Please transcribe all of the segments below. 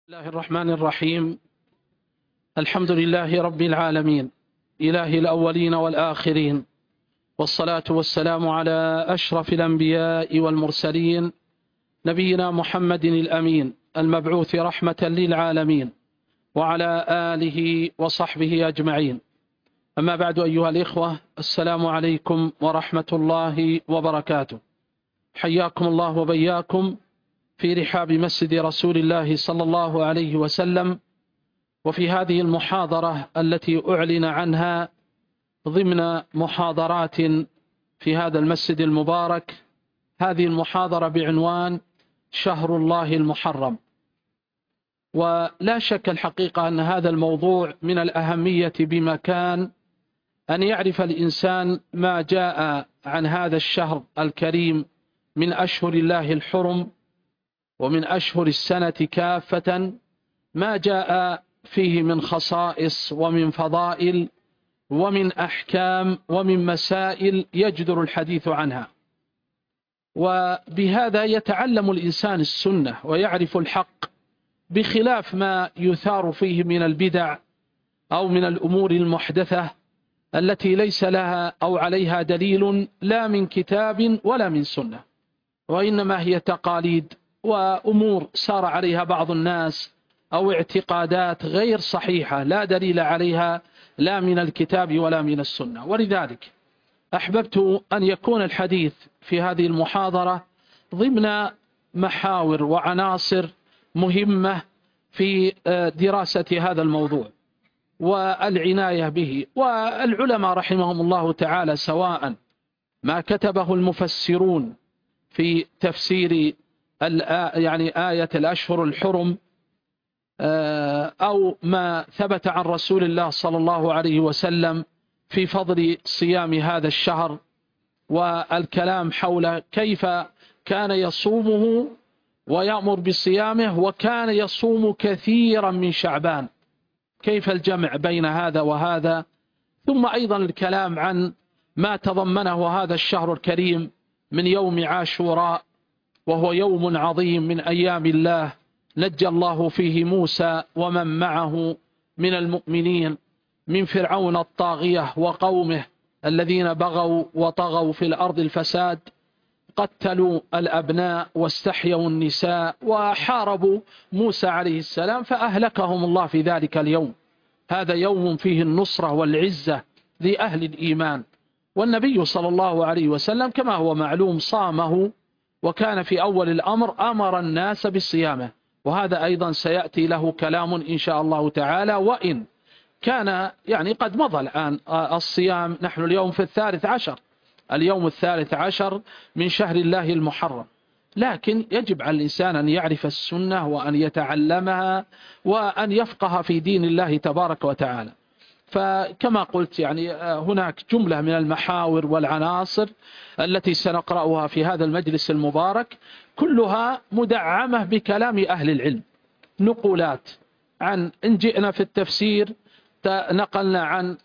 بسم الله الرحمن الرحيم. الحمد لله رب العالمين، إله الأولين والآخرين، والصلاة والسلام على أشرف الأنبياء والمرسلين، نبينا محمد الأمين المبعوث رحمة للعالمين، وعلى آله وصحبه أجمعين. أما بعد، أيها الإخوة، السلام عليكم ورحمة الله وبركاته. حياكم الله وبياكم في رحاب مسجد رسول الله صلى الله عليه وسلم، وفي هذه المحاضرة التي أعلن عنها ضمن محاضرات في هذا المسجد المبارك. هذه المحاضرة بعنوان شهر الله المحرم. ولا شك الحقيقة أن هذا الموضوع من الأهمية بمكان أن يعرف الإنسان ما جاء عن هذا الشهر الكريم من أشهر الله الحرم ومن أشهر السنة كافة، ما جاء فيه من خصائص ومن فضائل ومن أحكام ومن مسائل يجدر الحديث عنها. وبهذا يتعلم الإنسان السنة ويعرف الحق، بخلاف ما يثار فيه من البدع أو من الأمور المحدثة التي ليس لها أو عليها دليل لا من كتاب ولا من سنة، وإنما هي تقاليد وأمور سار عليها بعض الناس أو اعتقادات غير صحيحة لا دليل عليها لا من الكتاب ولا من السنة. ولذلك أحببت أن يكون الحديث في هذه المحاضرة ضمن محاور وعناصر مهمة في دراسة هذا الموضوع والعناية به. والعلماء رحمهم الله تعالى، سواء ما كتبه المفسرون في تفسير آية الأشهر الحرم، أو ما ثبت عن رسول الله صلى الله عليه وسلم في فضل صيام هذا الشهر، والكلام حول كيف كان يصومه ويأمر بصيامه، وكان يصوم كثيرا من شعبان، كيف الجمع بين هذا وهذا. ثم أيضا الكلام عن ما تضمنه هذا الشهر الكريم من يوم عاشوراء، وهو يوم عظيم من أيام الله، نجى الله فيه موسى ومن معه من المؤمنين من فرعون الطاغية وقومه الذين بغوا وطغوا في الأرض الفساد، قتلوا الأبناء واستحيوا النساء وحاربوا موسى عليه السلام فأهلكهم الله في ذلك اليوم. هذا يوم فيه النصرة والعزة لأهل الإيمان. والنبي صلى الله عليه وسلم كما هو معلوم صامه، وكان في أول الأمر أمر الناس بصيامه، وهذا أيضا سيأتي له كلام إن شاء الله تعالى. وإن كان قد مضى الآن الصيام، نحن اليوم في اليوم 13 من شهر الله المحرم، لكن يجب على الإنسان أن يعرف السنة وأن يتعلمها وأن يفقه في دين الله تبارك وتعالى. فكما قلت هناك جملة من المحاور والعناصر التي سنقرأها في هذا المجلس المبارك، كلها مدعمة بكلام أهل العلم، نقولات إن جئنا في التفسير نقلنا عن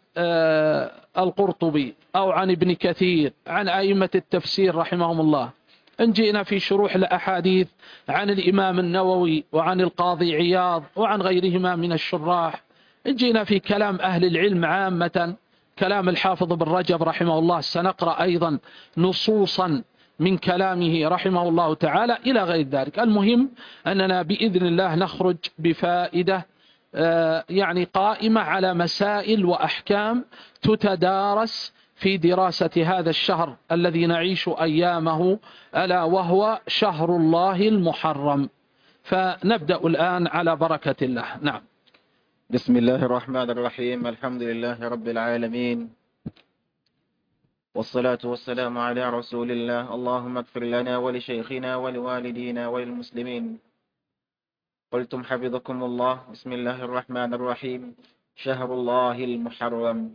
القرطبي أو عن ابن كثير، عن أئمة التفسير رحمهم الله. إن جئنا في شروح الأحاديث عن الإمام النووي وعن القاضي عياض وعن غيرهما من الشراح. إن جئنا في كلام أهل العلم عامة، كلام الحافظ بن رجب رحمه الله، سنقرأ أيضا نصوصا من كلامه رحمه الله تعالى إلى غير ذلك. المهم أننا بإذن الله نخرج بفائدة قائمة على مسائل وأحكام تتدارس في دراسة هذا الشهر الذي نعيش أيامه، ألا وهو شهر الله المحرم. فنبدأ الآن على بركة الله. نعم. بسم الله الرحمن الرحيم. الحمد لله رب العالمين، والصلاة والسلام على رسول الله. اللهم اغفر لنا ولشيخنا ولوالدينا وللمسلمين. قلتم حفظكم الله. بسم الله الرحمن الرحيم. شهر الله المحرم.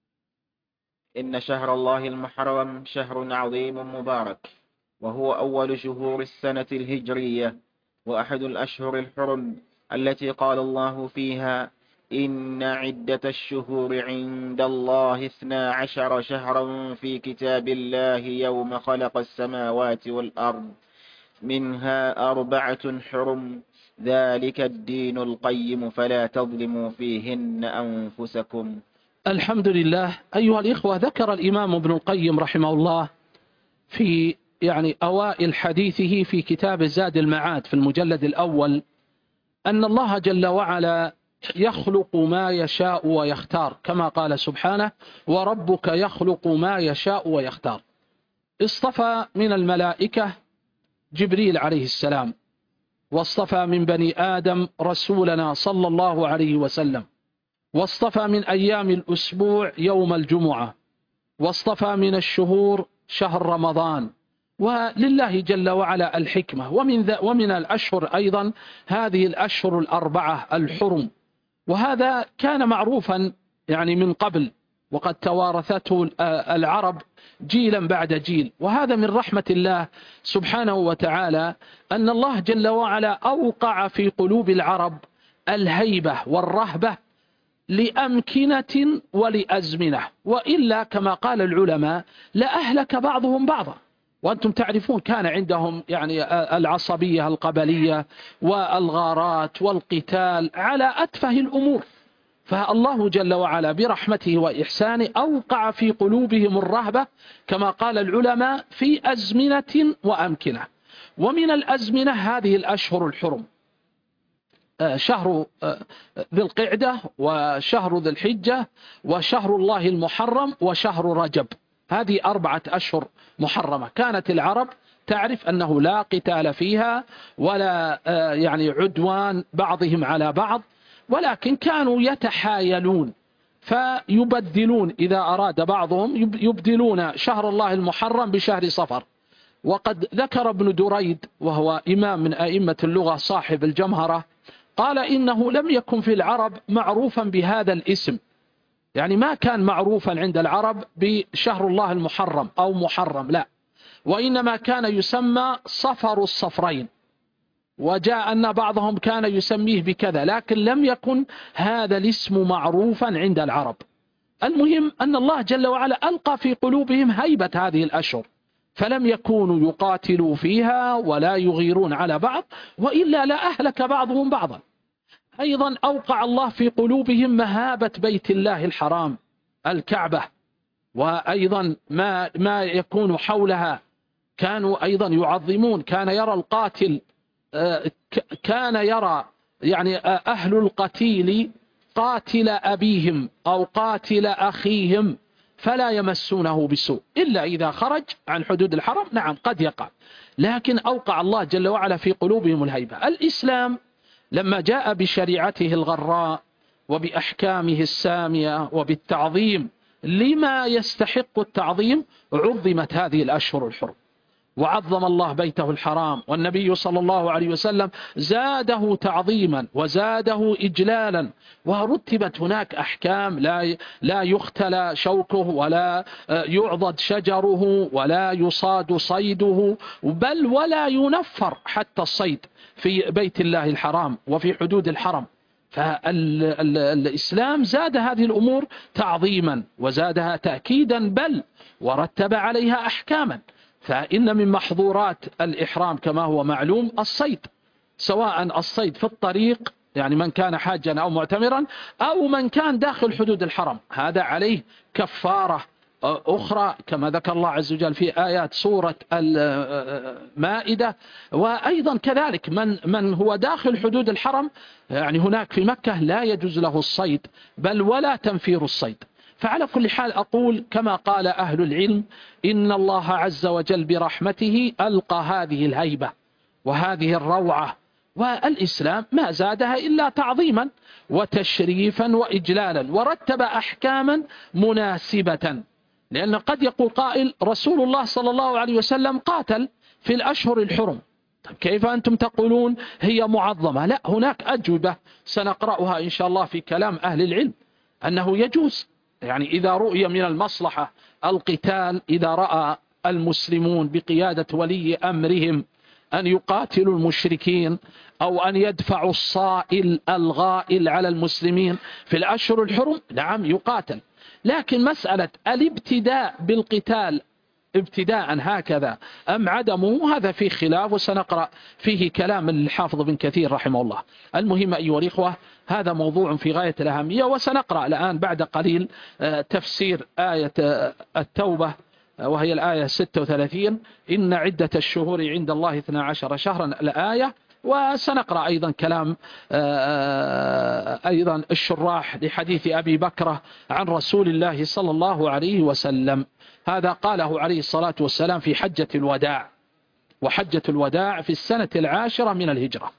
إن شهر الله المحرم شهر عظيم مبارك، وهو أول شهور السنة الهجرية، وأحد الأشهر الحرم التي قال الله فيها: إن عدة الشهور عند الله 12 شهرا في كتاب الله يوم خلق السماوات والأرض، منها 4 حرم، ذلك الدين القيم فلا تظلموا فيهن أنفسكم. الحمد لله. أيها الإخوة، ذكر الإمام ابن القيم رحمه الله في أوائل حديثه في كتاب زاد المعاد في المجلد الأول أن الله جل وعلا يخلق ما يشاء ويختار، كما قال سبحانه: وربك يخلق ما يشاء ويختار. اصطفى من الملائكة جبريل عليه السلام، واصطفى من بني آدم رسولنا صلى الله عليه وسلم، واصطفى من أيام الأسبوع يوم الجمعة، واصطفى من الشهور شهر رمضان. ولله جل وعلا الحكمة. ومن الأشهر أيضا هذه الأشهر الأربعة الحرم، وهذا كان معروفا من قبل، وقد توارثته العرب جيلا بعد جيل. وهذا من رحمة الله سبحانه وتعالى أن الله جل وعلا أوقع في قلوب العرب الهيبة والرهبة لأمكنة ولأزمنة، وإلا كما قال العلماء لأهلك بعضهم بعضا. وأنتم تعرفون كان عندهم العصبية القبلية والغارات والقتال على أتفه الأمور، فالله جل وعلا برحمته وإحسانه أوقع في قلوبهم الرهبة كما قال العلماء في أزمنة وأمكنة. ومن الأزمنة هذه الأشهر الحرم، شهر ذي القعدة وشهر ذي الحجة وشهر الله المحرم وشهر رجب. هذه 4 أشهر محرمة. كانت العرب تعرف أنه لا قتال فيها ولا عدوان بعضهم على بعض، ولكن كانوا يتحايلون فيبدلون، إذا أراد بعضهم يبدلون شهر الله المحرم بشهر صفر. وقد ذكر ابن دريد وهو إمام من أئمة اللغة صاحب الجمهرة، قال إنه لم يكن في العرب معروفا بهذا الاسم، ما كان معروفا عند العرب بشهر الله المحرم أو محرم، لا، وإنما كان يسمى صفر الصفرين، وجاء أن بعضهم كان يسميه بكذا، لكن لم يكن هذا الاسم معروفا عند العرب. المهم أن الله جل وعلا ألقى في قلوبهم هيبة هذه الأشهر، فلم يكونوا يقاتلوا فيها ولا يغيرون على بعض، وإلا لا أهلك بعضهم بعضا. أيضا أوقع الله في قلوبهم مهابة بيت الله الحرام الكعبة، وأيضا ما يكون حولها كانوا أيضا يعظمون. كان يرى القاتل، كان يرى أهل القتيل قاتل أبيهم أو قاتل أخيهم فلا يمسونه بسوء إلا إذا خرج عن حدود الحرم، نعم قد يقع، لكن أوقع الله جل وعلا في قلوبهم الهيبة. الإسلام لما جاء بشريعته الغراء وبأحكامه السامية وبالتعظيم لما يستحق التعظيم، عظمت هذه الأشهر الحرم، وعظم الله بيته الحرام، والنبي صلى الله عليه وسلم زاده تعظيما وزاده إجلالا، ورتبت هناك أحكام لا يختلى شوكه ولا يعضد شجره ولا يصاد صيده، بل ولا ينفر حتى الصيد في بيت الله الحرام وفي حدود الحرم. فالإسلام زاد هذه الأمور تعظيما وزادها تأكيدا، بل ورتب عليها أحكاما. فإن من محظورات الإحرام كما هو معلوم الصيد، سواء الصيد في الطريق من كان حاجا أو معتمرا، أو من كان داخل حدود الحرم، هذا عليه كفارة أخرى كما ذكر الله عز وجل في آيات سورة المائدة. وأيضا كذلك من هو داخل حدود الحرم، هناك في مكة لا يجوز له الصيد بل ولا تنفير الصيد. فعلى كل حال أقول كما قال أهل العلم: إن الله عز وجل برحمته ألقى هذه الهيبة وهذه الروعة، والإسلام ما زادها إلا تعظيما وتشريفا وإجلالا، ورتب أحكاما مناسبة. لأن قد يقول قائل: رسول الله صلى الله عليه وسلم قاتل في الأشهر الحرم، طيب كيف أنتم تقولون هي معظمة؟ لا، هناك أجوبة سنقرأها إن شاء الله في كلام أهل العلم أنه يجوز، إذا رؤي من المصلحة القتال، إذا رأى المسلمون بقيادة ولي أمرهم أن يقاتلوا المشركين أو أن يدفعوا الصائل الغائل على المسلمين في الأشهر الحرم، نعم يقاتل. لكن مسألة الابتداء بالقتال ابتداء هكذا أم عدمه؟ هذا فيه خلاف، وسنقرأ فيه كلام الحافظ بن كثير رحمه الله. المهم أيها الإخوة هذا موضوع في غاية الأهمية، وسنقرأ الآن بعد قليل تفسير آية التوبة، وهي الآية 36: إن عدة الشهور عند الله 12 شهرا الآية. وسنقرأ أيضا كلام أيضا الشراح لحديث أبي بكرة عن رسول الله صلى الله عليه وسلم. هذا قاله عليه الصلاة والسلام في حجة الوداع، وحجة الوداع في السنة 10 من الهجرة،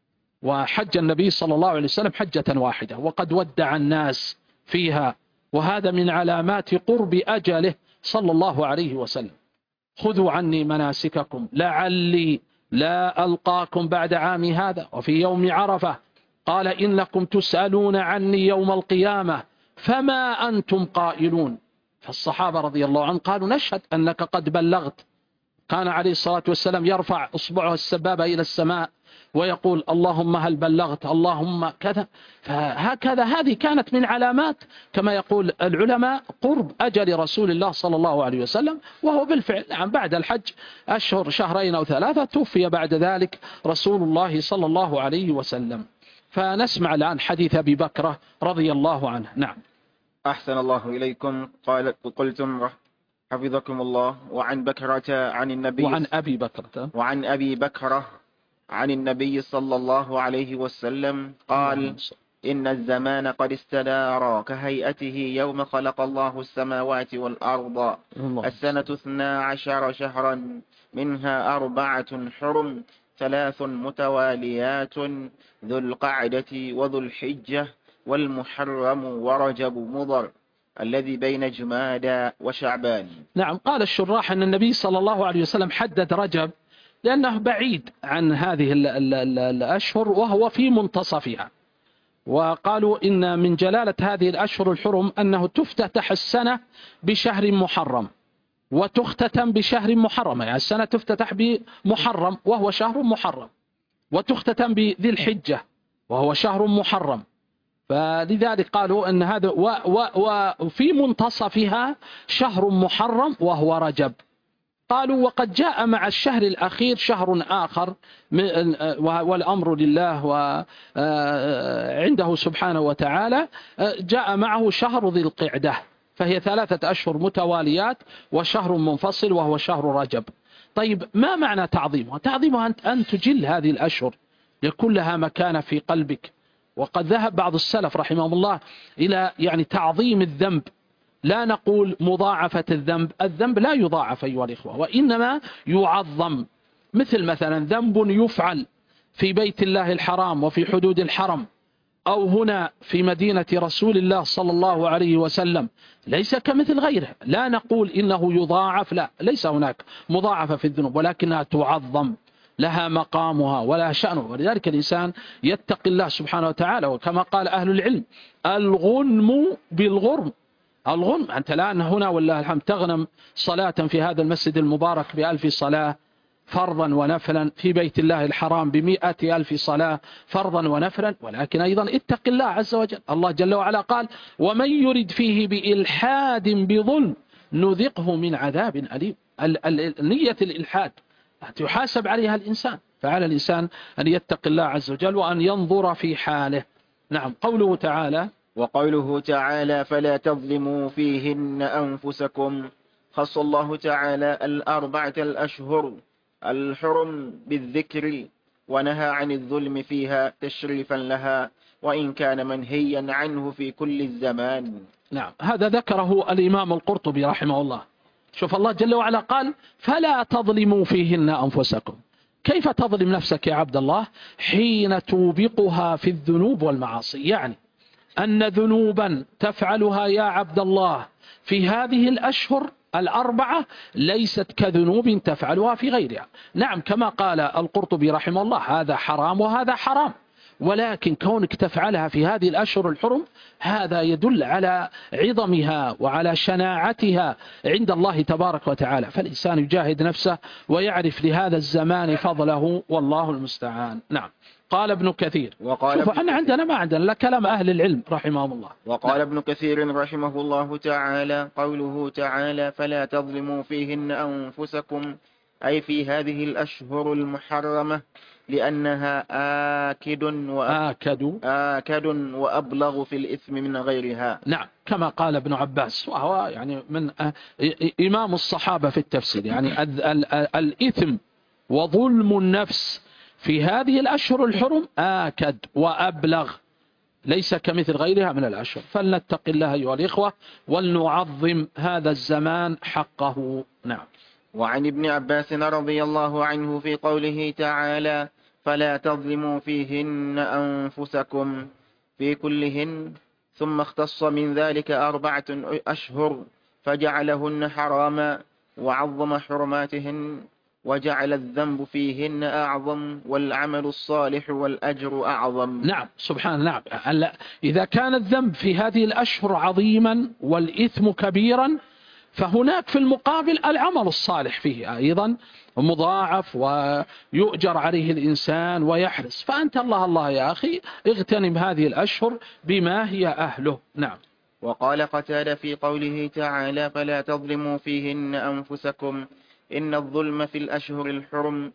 وحج النبي صلى الله عليه وسلم حجة واحدة، وقد ودع الناس فيها، وهذا من علامات قرب أجله صلى الله عليه وسلم. خذوا عني مناسككم لعلي لا ألقاكم بعد عامي هذا. وفي يوم عرفة قال إنكم تسألون عني يوم القيامة فما أنتم قائلون. فالصحابة رضي الله عنهم قالوا نشهد أنك قد بلغت. كان عليه الصلاة والسلام يرفع إصبعه السبابة إلى السماء ويقول اللهم هل بلغت، اللهم كذا. فهكذا هذه كانت من علامات كما يقول العلماء قرب أجل رسول الله صلى الله عليه وسلم، وهو بالفعل بعد الحج أشهر 2 أو 3 توفي بعد ذلك رسول الله صلى الله عليه وسلم. فنسمع الآن حديث أبي بكرة رضي الله عنه. نعم. أحسن الله إليكم. قلتم حفظكم الله: وعن بكرة عن النبي وعن أبي بكرة عن النبي صلى الله عليه وسلم قال: إن الزمان قد استدار كهيئته يوم خلق الله السماوات والأرض. السنة 12 شهرا، منها 4 حرم، 3 متواليات، ذو القعدة وذو الحجة والمحرم ورجب مضر الذي بين جمادى وشعبان. نعم. قال الشراح أن النبي صلى الله عليه وسلم حدد رجب لأنه بعيد عن هذه الأشهر وهو في منتصفها، وقالوا إن من جلالة هذه الأشهر الحرم أنه تفتتح السنة بشهر محرم وتختتم بشهر محرم، يعني السنة تفتتح بمحرم وهو شهر محرم، وتختتم بذي الحجة وهو شهر محرم. فلذلك قالوا أن هذا وفي منتصفها شهر محرم وهو رجب. قالوا وقد جاء مع الشهر الأخير شهر آخر والأمر لله وعنده سبحانه وتعالى، جاء معه شهر ذي القعدة، فهي 3 أشهر متواليات وشهر منفصل وهو شهر رجب. طيب ما معنى تعظيمها؟ تعظيمها أن تجل هذه الأشهر يكون لها مكانة في قلبك. وقد ذهب بعض السلف رحمه الله إلى يعني تعظيم الذنب، لا نقول مضاعفة الذنب، الذنب لا يضاعف أيها الإخوة وإنما يعظم. مثلا ذنب يفعل في بيت الله الحرام وفي حدود الحرم أو هنا في مدينة رسول الله صلى الله عليه وسلم ليس كمثل غيره، لا نقول إنه يضاعف، لا، ليس هناك مضاعفة في الذنوب، ولكنها تعظم، لها مقامها ولا شأنه. ولذلك الإنسان يتقي الله سبحانه وتعالى، وكما قال أهل العلم الغنم بالغرم. الغنم أنت الآن هنا والله الحمد تغنم صلاة في هذا المسجد المبارك ب1000 صلاة فرضا ونفلا، في بيت الله الحرام ب100,000 صلاة فرضا ونفلا، ولكن أيضا اتق الله عز وجل. الله جل وعلا قال ومن يرد فيه بإلحاد بظلم نذقه من عذاب أليم. نية الإلحاد يحاسب عليها الإنسان، فعلى الإنسان أن يتق الله عز وجل وأن ينظر في حاله. نعم. قوله تعالى: وقوله تعالى: فلا تظلموا فيهن أنفسكم. خص الله تعالى 4 الأشهر الحرم بالذكر، ونهى عن الظلم فيها تشريفا لها، وإن كان منهيا عنه في كل الزمان. نعم. هذا ذكره الإمام القرطبي رحمه الله. شوف الله جل وعلا قال فلا تظلموا فيهن أنفسكم. كيف تظلم نفسك يا عبد الله؟ حين توبقها في الذنوب والمعاصي، يعني أن ذنوبا تفعلها يا عبد الله في هذه الأشهر 4 ليست كذنوب تفعلها في غيرها. نعم كما قال القرطبي رحمه الله هذا حرام وهذا حرام، ولكن كونك تفعلها في هذه الأشهر الحرم هذا يدل على عظمها وعلى شناعتها عند الله تبارك وتعالى. فالإنسان يجاهد نفسه ويعرف لهذا الزمان فضله، والله المستعان. نعم. قال ابن كثير. شوف احنا عندنا ما عندنا لا كلام أهل العلم رحمهم الله. وقال ابن كثير رحمه الله تعالى: قوله تعالى: فلا تظلموا فيهن أنفسكم، أي في هذه الأشهر المحرمة، لأنها آكد وأبلغ في الإثم من غيرها. نعم، كما قال ابن عباس، وهو يعني من إمام الصحابة في التفسير، يعني الإثم وظلم النفس في هذه الأشهر الحرم آكد وأبلغ، ليس كمثل غيرها من الأشهر. فلنتق الله أيها الإخوة ولنعظم هذا الزمان حقه. نعم. وعن ابن عباس رضي الله عنه في قوله تعالى: فلا تظلموا فيهن أنفسكم في كلهن، ثم اختص من ذلك 4 أشهر فجعلهن حراما وعظم حرماتهن، وجعل الذنب فيهن أعظم والعمل الصالح والأجر أعظم. نعم سبحان. نعم، إذا كان الذنب في هذه الأشهر عظيما والإثم كبيرا، فهناك في المقابل العمل الصالح فيه أيضا مضاعف ويؤجر عليه الإنسان ويحرص. فأنت الله يا أخي اغتنم هذه الأشهر بما هي أهله. نعم. وقال قتادة في قوله تعالى: فلا تظلموا فيهن أنفسكم، إن الظلم في الأشهر الحرم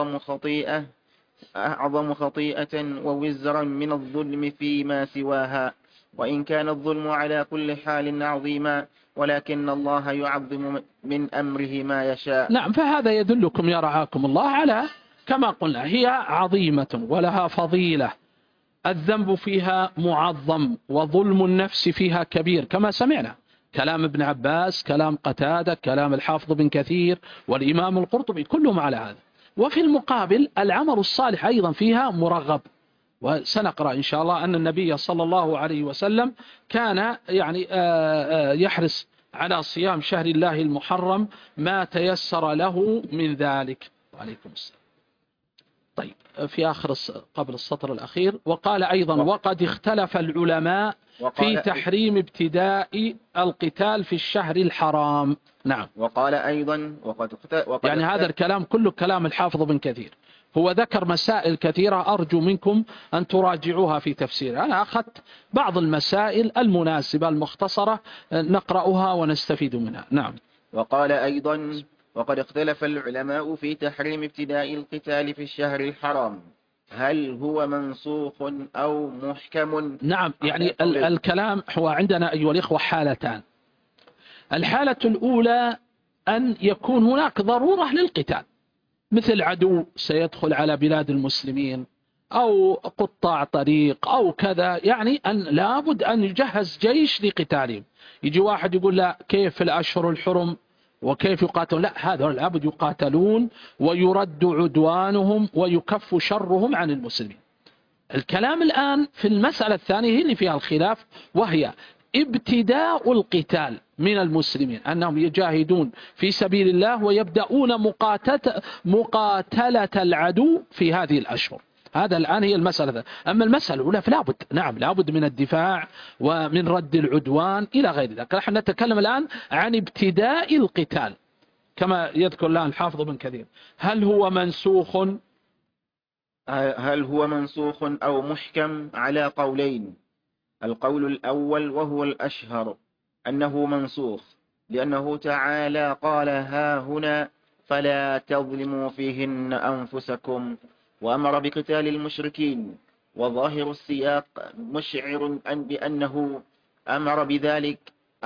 أعظم خطيئة ووزرا من الظلم فيما سواها، وإن كان الظلم على كل حال عظيما، ولكن الله يعظم من أمره ما يشاء. نعم، فهذا يدلكم يا رعاكم الله على كما قلنا هي عظيمة ولها فضيلة، الذنب فيها معظم وظلم النفس فيها كبير، كما سمعنا كلام ابن عباس، كلام قتادة، كلام الحافظ بن كثير والإمام القرطبي، كلهم على هذا. وفي المقابل العمل الصالح أيضا فيها مرغب. وسنقرأ إن شاء الله أن النبي صلى الله عليه وسلم كان يعني يحرص على صيام شهر الله المحرم ما تيسر له من ذلك. وعليكم السلام. طيب، في آخر قبل السطر الأخير: وقال أيضا: وقد اختلف العلماء في تحريم ابتداء القتال في الشهر الحرام. نعم. وقال أيضا يعني هذا الكلام كله كلام الحافظ بن كثير، هو ذكر مسائل كثيرة أرجو منكم أن تراجعوها في تفسير. أنا أخذت بعض المسائل المناسبة المختصرة نقرأها ونستفيد منها. نعم. وقال أيضا: وقد اختلف العلماء في تحريم ابتداء القتال في الشهر الحرام، هل هو منسوخ أو محكم؟ نعم، يعني الكلام هو عندنا أيها الإخوة حالتان. الحالة الأولى أن يكون هناك ضرورة للقتال، مثل عدو سيدخل على بلاد المسلمين أو قطاع طريق أو كذا، يعني أن لابد أن يجهز جيش لقتالهم. يجي واحد يقول لا، كيف الأشهر الحرم وكيف يقاتلون؟ لا، هذا لابد يقاتلون ويرد عدوانهم ويكف شرهم عن المسلمين. الكلام الآن في المسألة الثانية هي اللي فيها الخلاف، وهي ابتداء القتال من المسلمين، أنهم يجاهدون في سبيل الله ويبدأون مقاتلة العدو في هذه الأشهر. هذا الآن هي المسألة. أما المسألة الأولى فلابد، نعم لابد من الدفاع ومن رد العدوان إلى غير ذلك. نحن نتكلم الآن عن ابتداء القتال كما يذكر الآن الحافظ بن كثير. هل هو منسوخ أو محكم؟ على قولين. القول الأول وهو الأشهر أنه منسوخ، لأنه تعالى قال: ها هنا فلا تظلموا فيهن أنفسكم، وأمر بقتال المشركين، وظاهر السياق مشعر بأنه أمر بذلك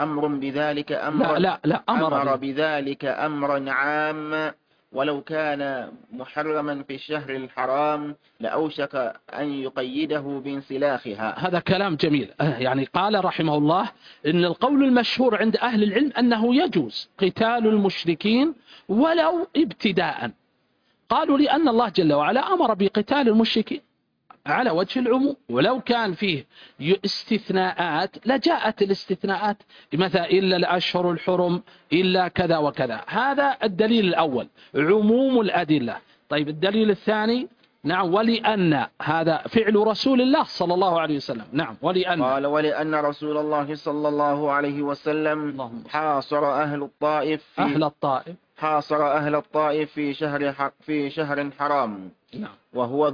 أمرا عاما، ولو كان محرما في الشهر الحرام لأوشك أن يقيده بانسلاخها. هذا كلام جميل. يعني قال رحمه الله إن القول المشهور عند أهل العلم أنه يجوز قتال المشركين ولو ابتداء. قالوا لأن الله جل وعلا أمر بقتال المشركين على وجه العموم، ولو كان فيه استثناءات لجاءت الاستثناءات، مثلا إلا الأشهر الحرم إلا كذا وكذا. هذا الدليل الأول، عموم الأدلة. طيب الدليل الثاني: نعم، ولأن هذا فعل رسول الله صلى الله عليه وسلم. نعم، ولأن رسول الله صلى الله عليه وسلم حاصر أهل الطائف في شهر حرام، نعم. وهو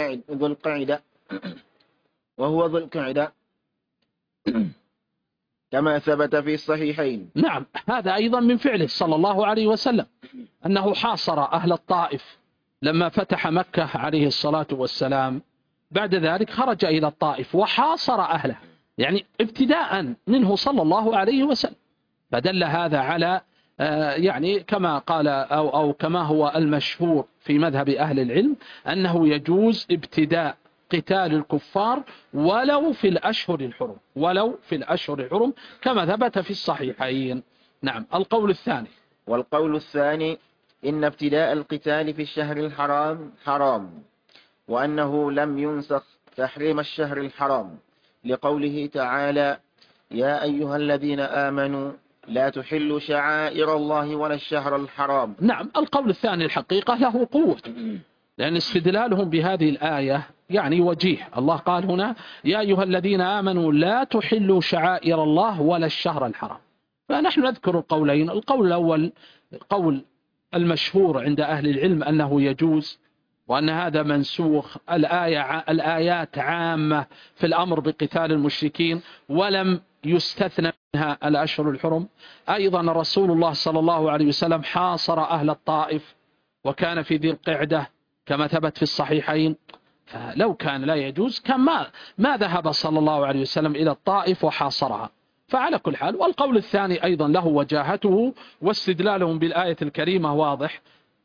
ذو القعدة كما ثبت في الصحيحين. نعم، هذا أيضا من فعله صلى الله عليه وسلم، أنه حاصر أهل الطائف لما فتح مكة عليه الصلاة والسلام. بعد ذلك خرج إلى الطائف وحاصر أهله، يعني ابتداء منه صلى الله عليه وسلم. فدل هذا على يعني كما قال أو كما هو المشهور في مذهب أهل العلم أنه يجوز ابتداء قتال الكفار ولو في الأشهر الحرم كما ثبت في الصحيحين. نعم. القول الثاني. والقول الثاني إن ابتداء القتال في الشهر الحرام حرام، وأنه لم ينسخ تحريم الشهر الحرام لقوله تعالى: يا أيها الذين آمنوا لا تحلوا شعائر الله ولا الشهر الحرام. نعم، القول الثاني الحقيقة له قوة، لأن استدلالهم بهذه الآية يعني وجيه. الله قال هنا: يا أيها الذين آمنوا لا تحلوا شعائر الله ولا الشهر الحرام. فنحن نذكر القولين. القول الأول قول المشهور عند أهل العلم أنه يجوز، وأن هذا منسوخ. الآيات عامة في الأمر بقتال المشركين ولم يستثنى منها الأشهر الحرم. أيضا رسول الله صلى الله عليه وسلم حاصر أهل الطائف وكان في ذي القعدة كما ثبت في الصحيحين، فلو كان لا يجوز كان ما ذهب صلى الله عليه وسلم إلى الطائف وحاصرها. فعلى كل حال. والقول الثاني أيضا له وجاهته، واستدلالهم بالآية الكريمة واضح: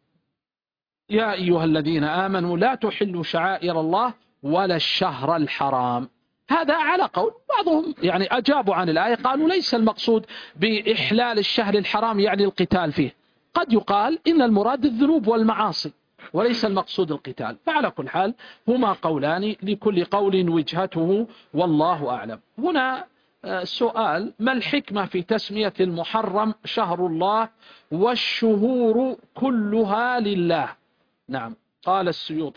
يا أيها الذين آمنوا لا تحلوا شعائر الله ولا الشهر الحرام. هذا على قول بعضهم يعني أجابوا عن الآية، قالوا ليس المقصود بإحلال الشهر الحرام يعني القتال فيه، قد يقال إن المراد الذنوب والمعاصي وليس المقصود القتال. فعلى كل حال هما قولان لكل قول وجهته والله أعلم. هنا سؤال: ما الحكمة في تسمية المحرم شهر الله والشهور كلها لله؟ نعم. قال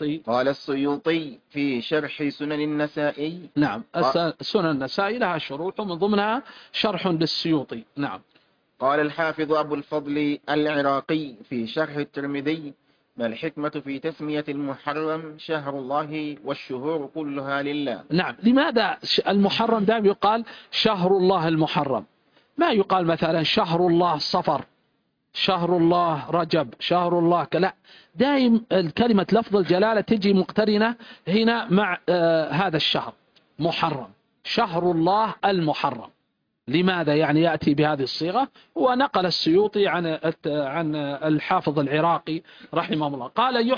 السيوطي في شرح سنن النسائي. نعم، سنن النسائي لها شروح ومن ضمنها شرح للسيوطي. نعم. قال الحافظ أبو الفضل العراقي في شرح الترمذي: ما الحكمة في تسمية المحرم شهر الله والشهور كلها لله؟ نعم. لماذا المحرم دائما يقال شهر الله المحرم؟ ما يقال مثلا شهر الله صفر، شهر الله رجب، شهر الله كلا. دائم الكلمة لفظ الجلالة تجي مقترنة هنا مع هذا الشهر محرم، شهر الله المحرم. لماذا يعني يأتي بهذه الصيغة؟ ونقل السيوطي عن الحافظ العراقي رحمه الله قال: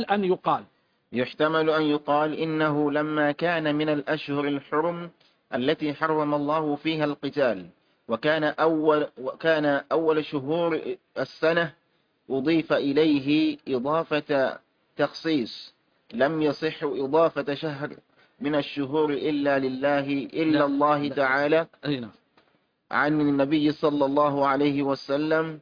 يحتمل أن يقال إنه لما كان من الأشهر الحرم التي حرم الله فيها القتال، وكان أول شهور السنة أضيف إليه إضافة تخصيص، لم يصح إضافة شهر من الشهور إلا لله إلا الله تعالى عن النبي صلى الله عليه وسلم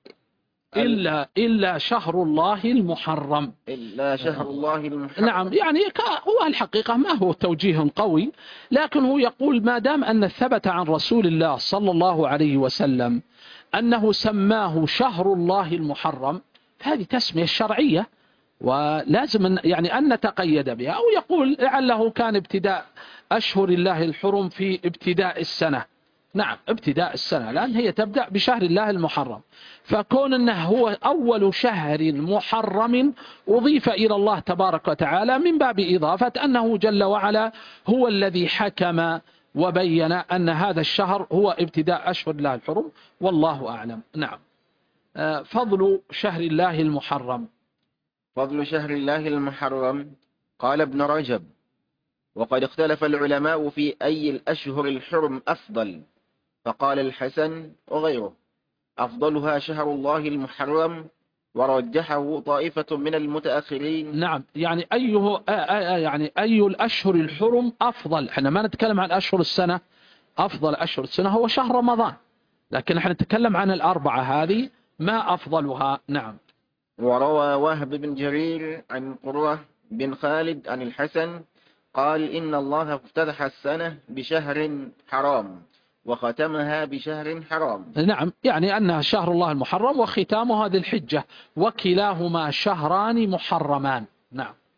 إلا شهر الله المحرم. نعم. يعني هو الحقيقة ما هو توجيه قوي، لكن هو يقول ما دام أن ثبت عن رسول الله صلى الله عليه وسلم أنه سماه شهر الله المحرم، فهذه تسمية شرعية ولازم يعني أن نتقيد بها. أو يقول لعله كان ابتداء أشهر الله الحرم في ابتداء السنة. نعم، ابتداء السنة، لأن هي تبدأ بشهر الله المحرم، فكون أنه هو أول شهر محرم أضيف إلى الله تبارك وتعالى من باب إضافة أنه جل وعلا هو الذي حكم وبين أن هذا الشهر هو ابتداء أشهر الله الحرم، والله أعلم. نعم. فضل شهر الله المحرم. فضل شهر الله المحرم. قال ابن رجب: وقد اختلف العلماء في أي الأشهر الحرم أفضل، فقال الحسن وغيره: أفضلها شهر الله المحرم، ورجحه طائفة من المتأخرين. نعم، يعني أي الأشهر الحرم أفضل. احنا ما نتكلم عن أشهر السنة، أفضل أشهر السنة هو شهر رمضان، لكن احنا نتكلم عن الأربعة هذه ما أفضلها. نعم. وروى وهب بن جرير عن قرة بن خالد عن الحسن قال: إن الله افتتح السنة بشهر حرام وختمها بشهر حرام. نعم، يعني أنها شهر الله المحرم وختامها ذي الحجة، وكلاهما شهران محرمان. نعم.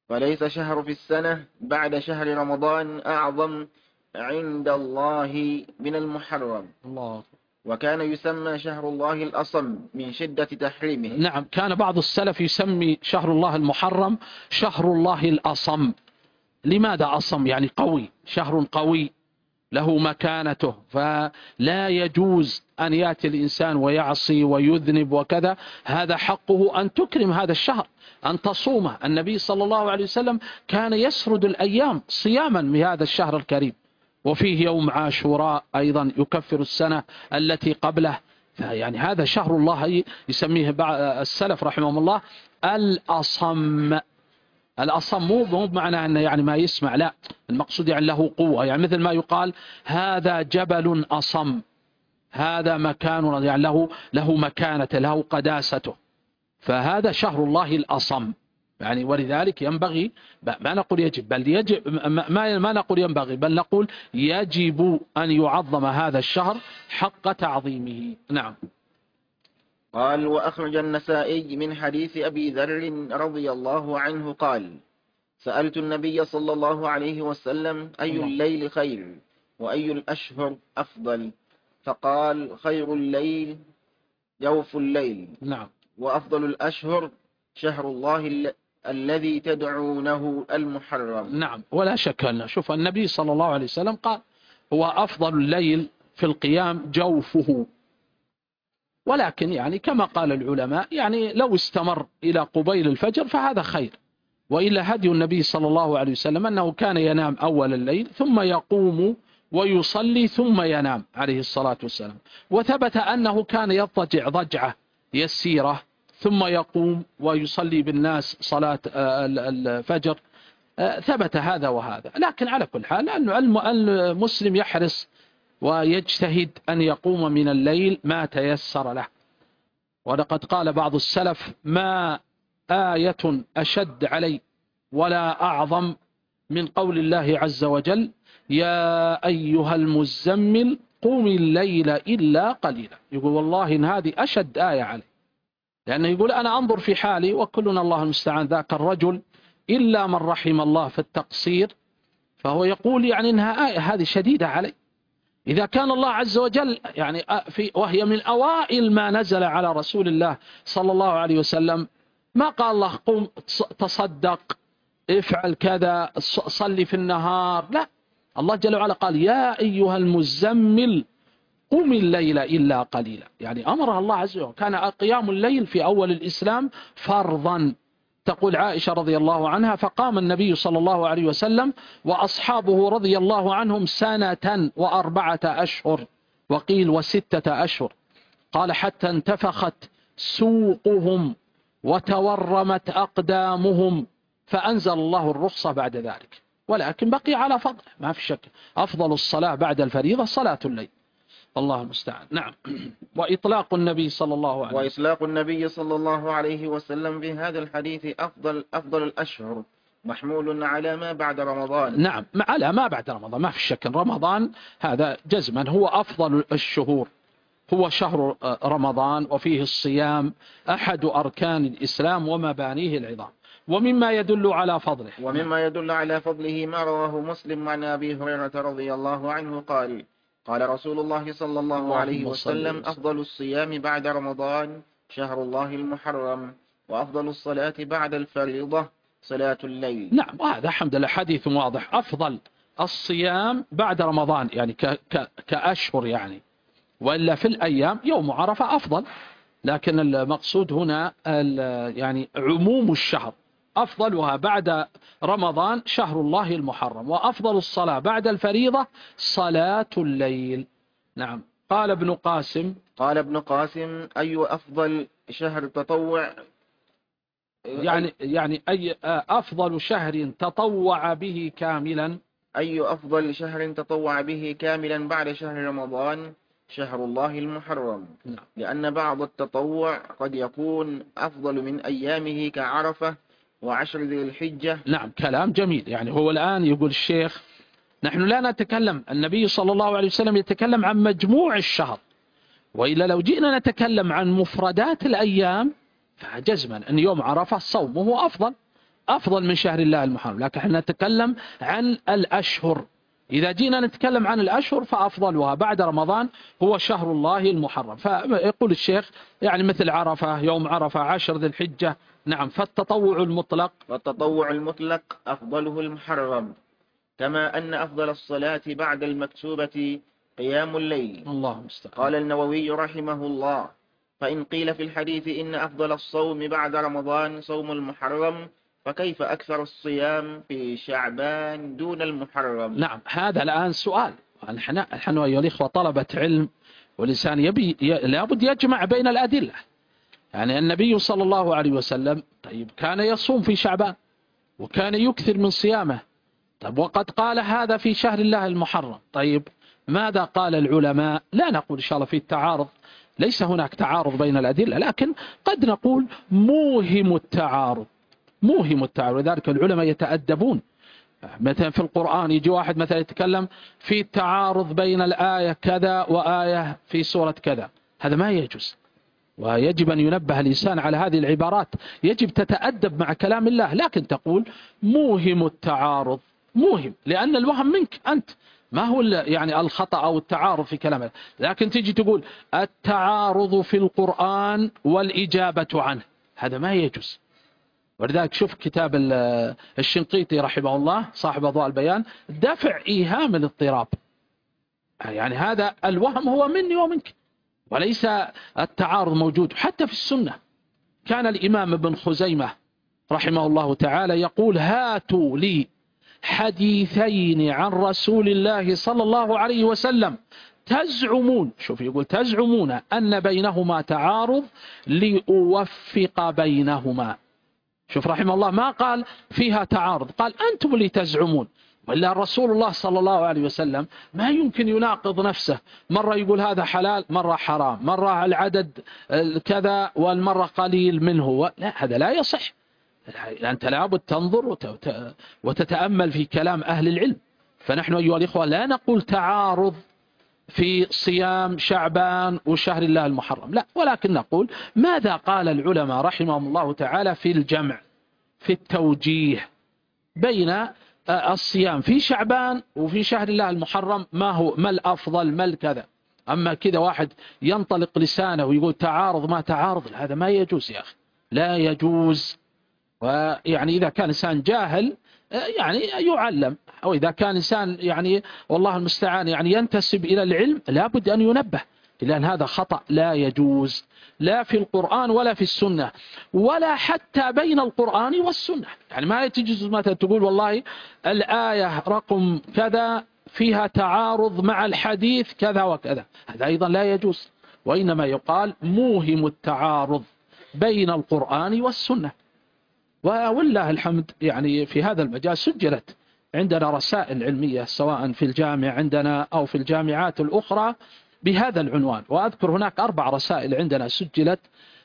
فليس شهر في السنة بعد شهر رمضان أعظم عند الله من المحرم. الله. وكان يسمى شهر الله الأصم من شدة تحريمه. نعم، كان بعض السلف يسمي شهر الله المحرم شهر الله الأصم. لماذا أصم؟ يعني قوي، شهر قوي له مكانته، فلا يجوز أن يأتي الإنسان ويعصي ويذنب وكذا. هذا حقه أن تكرم هذا الشهر، أن تصومه. النبي صلى الله عليه وسلم كان يسرد الأيام صياما من هذا الشهر الكريم، وفيه يوم عاشوراء أيضا يكفر السنة التي قبله. يعني هذا شهر الله يسميه السلف رحمهم الله الأصم. الأصم مو بمعنى أنه يعني ما يسمع، لا، المقصود يعني له قوة، يعني مثل ما يقال هذا جبل أصم، هذا مكان يعني له مكانته، له قداسته. فهذا شهر الله الأصم يعني. ولذلك ينبغي، ما نقول يجب، بل يجب، ما نقول ينبغي، بل نقول يجب أن يعظم هذا الشهر حق تعظيمه. نعم. قال: وأخرج النسائي من حديث أبي ذر رضي الله عنه قال: سألت النبي صلى الله عليه وسلم أي الليل خير وأي الأشهر أفضل؟ فقال: خير الليل جوف الليل. نعم. وأفضل الأشهر شهر الله الذي تدعونه المحرم. نعم، ولا شك أن شوف النبي صلى الله عليه وسلم قال هو أفضل الليل في القيام جوفه. ولكن يعني كما قال العلماء، يعني لو استمر إلى قبيل الفجر فهذا خير. وإلا هدي النبي صلى الله عليه وسلم أنه كان ينام أول الليل ثم يقوم ويصلي ثم ينام عليه الصلاة والسلام. وثبت أنه كان يضطجع ضجعة يسيرة ثم يقوم ويصلي بالناس صلاة الفجر. ثبت هذا وهذا. لكن على كل حال أن المسلم يحرص ويجتهد أن يقوم من الليل ما تيسر له. ولقد قال بعض السلف: ما آية أشد علي ولا أعظم من قول الله عز وجل: يا أيها المزمل قم الليل إلا قليلا. يقول والله إن هذه أشد آية علي، لأنه يقول أنا أنظر في حالي وكلنا الله المستعان ذاك الرجل إلا من رحم الله في التقصير، فهو يقول يعني إنها آية هذه شديدة علي. إذا كان الله عز وجل يعني وهي من أوائل ما نزل على رسول الله صلى الله عليه وسلم، ما قال الله قم تصدق افعل كذا صلي في النهار، لا، الله جل وعلا قال: يا أيها المزمل قم الليل إلا قليلا. يعني أمر الله عز وجل. كان قيام الليل في أول الإسلام فرضا. تقول عائشة رضي الله عنها: فقام النبي صلى الله عليه وسلم وأصحابه رضي الله عنهم 1 و4 أشهر، وقيل 6 أشهر. قال: حتى انتفخت سوقهم وتورمت أقدامهم، فأنزل الله الرخصة بعد ذلك. ولكن بقي على فضله ما في شك. أفضل الصلاة بعد الفريضة صلاة الليل، الله المستعان. نعم. وإطلاق النبي صلى الله عليه وسلم في هذا الحديث أفضل الأشهر محمول على ما بعد رمضان. نعم، على ما بعد رمضان ما في شك. رمضان هذا جزما هو أفضل الشهور، هو شهر رمضان، وفيه الصيام أحد أركان الإسلام ومبانيه العظام. ومما يدل على فضله ما رواه مسلم عن أبي هريرة رضي الله عنه قال: قال رسول الله صلى الله عليه وسلم: أفضل الصيام بعد رمضان شهر الله المحرم، وأفضل الصلاة بعد الفريضة صلاة الليل. نعم، وهذا الحمد لله حديث واضح. أفضل الصيام بعد رمضان يعني كأشهر يعني، وإلا في الأيام يوم عرفة أفضل، لكن المقصود هنا يعني عموم الشهر. أفضلها بعد رمضان شهر الله المحرم، وأفضل الصلاة بعد الفريضة صلاة الليل. نعم. قال ابن قاسم: أي أفضل شهر تطوع، يعني أي أفضل شهر تطوع به كاملا، أي أفضل شهر تطوع به كاملا بعد شهر رمضان شهر الله المحرم. نعم. لأن بعض التطوع قد يكون أفضل من أيامه كعرفة وعشر ذي الحجة. نعم، كلام جميل. يعني هو الآن يقول الشيخ: نحن لا نتكلم، النبي صلى الله عليه وسلم يتكلم عن مجموع الشهر، وإلا لو جئنا نتكلم عن مفردات الأيام فجزما أن يوم عرفة صومه أفضل، أفضل من شهر الله المحرم، لكن احنا نتكلم عن الأشهر. إذا جينا نتكلم عن الأشهر فأفضلها بعد رمضان هو شهر الله المحرم. فيقول الشيخ يعني مثل عرفة، يوم عرفة، 10 ذي الحجة. نعم. فالتطوع المطلق أفضله المحرم، كما أن أفضل الصلاة بعد المكتوبة قيام الليل. الله مستعان. قال النووي رحمه الله: فإن قيل في الحديث إن أفضل الصوم بعد رمضان صوم المحرم، فكيف أكثر الصيام في شعبان دون المحرم؟ نعم، هذا الآن سؤال. نحن أيها الإخوة طلبة علم، والإنسان لابد يجمع بين الأدلة. يعني النبي صلى الله عليه وسلم طيب كان يصوم في شعبان وكان يكثر من صيامه، طيب وقد قال هذا في شهر الله المحرم. طيب ماذا قال العلماء؟ لا نقول إن شاء الله في التعارض، ليس هناك تعارض بين الأدلة، لكن قد نقول موهم التعارض. لذلك العلماء يتأدبون. مثلا في القرآن يجي واحد مثلا يتكلم في التعارض بين الآية كذا وآية في سورة كذا، هذا ما يجوز، ويجب أن ينبه الإنسان على هذه العبارات. يجب تتأدب مع كلام الله، لكن تقول موهم التعارض، موهم لأن الوهم منك أنت، ما هو يعني الخطأ أو التعارض في كلامه. لكن تجي تقول التعارض في القرآن والإجابة عنه، هذا ما يجوز. ولذلك شوف كتاب الشنقيطي رحمه الله صاحب أضواء البيان، دفع إيهام الاضطراب. يعني هذا الوهم هو مني ومنك، وليس التعارض موجود. حتى في السنة كان الإمام ابن خزيمة رحمه الله تعالى يقول: هاتوا لي حديثين عن رسول الله صلى الله عليه وسلم تزعمون، شوف يقول تزعمون أن بينهما تعارض لأوفق بينهما. شوف رحمه الله ما قال فيها تعارض، قال أنتم اللي تزعمون. وإلا رسول الله صلى الله عليه وسلم ما يمكن يناقض نفسه، مرة يقول هذا حلال، مرة حرام، مرة العدد كذا والمرة قليل منه. لا، هذا لا يصح. أنت لابد تنظر وتتأمل في كلام أهل العلم. فنحن أيها الإخوة لا نقول تعارض في صيام شعبان وشهر الله المحرم، لا، ولكن نقول ماذا قال العلماء رحمهم الله تعالى في الجمع، في التوجيه بين الصيام في شعبان وفي شهر الله المحرم، ما الأفضل، ما الكذا. أما كذا واحد ينطلق لسانه ويقول تعارض ما تعارض، هذا ما يجوز يا أخي، لا يجوز. ويعني إذا كان إنسان جاهل يعني يعلم، أو إذا كان إنسان يعني والله المستعان يعني ينتسب إلى العلم لابد أن ينبه، لأن هذا خطأ لا يجوز، لا في القرآن ولا في السنة، ولا حتى بين القرآن والسنة. يعني ما يتجوز مثلا تقول والله الآية رقم كذا فيها تعارض مع الحديث كذا وكذا، هذا أيضا لا يجوز. وإنما يقال موهم التعارض بين القرآن والسنة. ولله الحمد يعني في هذا المجال سجلت عندنا رسائل علمية سواء في الجامعة عندنا أو في الجامعات الأخرى بهذا العنوان. وأذكر هناك 4 رسائل عندنا سجلت،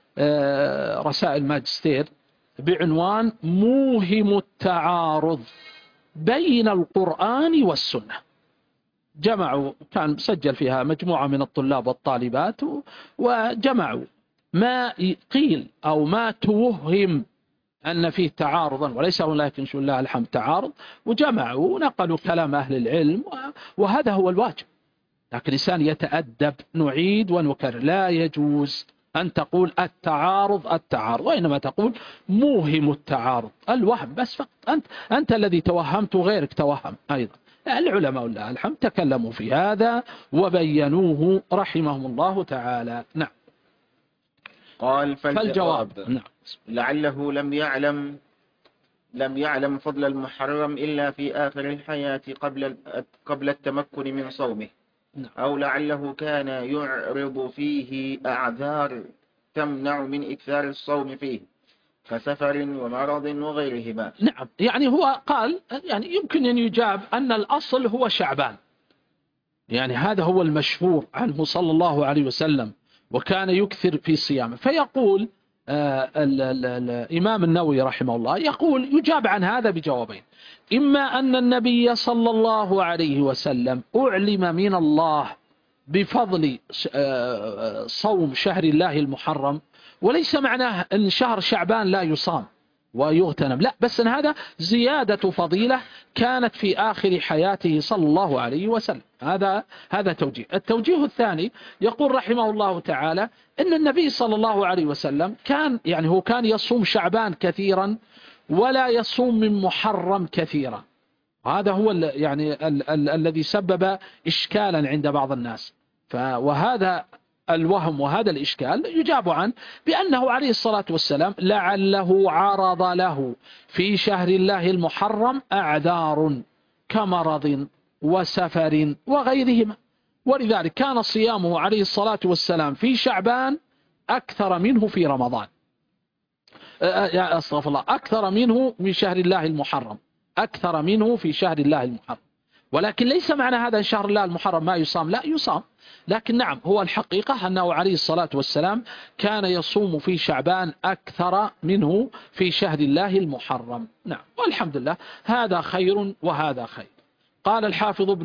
رسائل ماجستير بعنوان موهم التعارض بين القرآن والسنة. جمعوا، كان مسجل فيها مجموعة من الطلاب والطالبات، وجمعوا ما قيل أو ما توهم أن فيه تعارضا وليس هناك إن شاء الله الحمد تعارض، وجمعوا ونقلوا كلام أهل العلم، وهذا هو الواجب. لكن الإنسان يتأدب، نعيد ونكرر، لا يجوز أن تقول التعارض، وإنما تقول موهم التعارض، الوهم بس فقط. أنت الذي توهمت وغيرك توهم أيضا. العلماء والله الحمد تكلموا في هذا وبينوه رحمهم الله تعالى. نعم. قال فالجواب نعم. لعله لم يعلم فضل المحرم إلا في آخر الحياة قبل التمكن من صومه، أو لعله كان يعرض فيه أعذار تمنع من إكثار الصوم فيه كسفر ومرض وغيرهما. نعم، يعني هو قال يعني يمكن أن يجاب أن الأصل هو شعبان، يعني هذا هو المشهور عنه صلى الله عليه وسلم، وكان يكثر في صيامه. فيقول الإمام النووي رحمه الله يقول يجاب عن هذا بجوابين: إما أن النبي صلى الله عليه وسلم أعلم من الله بفضل صوم شهر الله المحرم، وليس معناه أن شهر شعبان لا يصام، ويغتنم، لا، بس أن هذا زيادة فضيلة كانت في آخر حياته صلى الله عليه وسلم. هذا توجيه. التوجيه الثاني يقول رحمه الله تعالى إن النبي صلى الله عليه وسلم هو كان يصوم شعبان كثيرا ولا يصوم من محرم كثيرا. هذا هو الذي سبب إشكالا عند بعض الناس. وهذا الوهم وهذا الإشكال يجاب عنه بأنه عليه الصلاة والسلام لعله عرض له في شهر الله المحرم أعذار كمرض وسفر وغيرهما، ولذلك كان صيامه عليه الصلاة والسلام في شعبان أكثر منه في رمضان، أستغفر الله، أكثر منه من شهر الله المحرم، أكثر منه في شهر الله المحرم. ولكن ليس معنى هذا أن شهر الله المحرم ما يصام، لا يصام، لكن نعم هو الحقيقة أنه عليه الصلاة والسلام كان يصوم في شعبان أكثر منه في شهر الله المحرم. نعم، والحمد لله، هذا خير وهذا خير. قال الحافظ ابن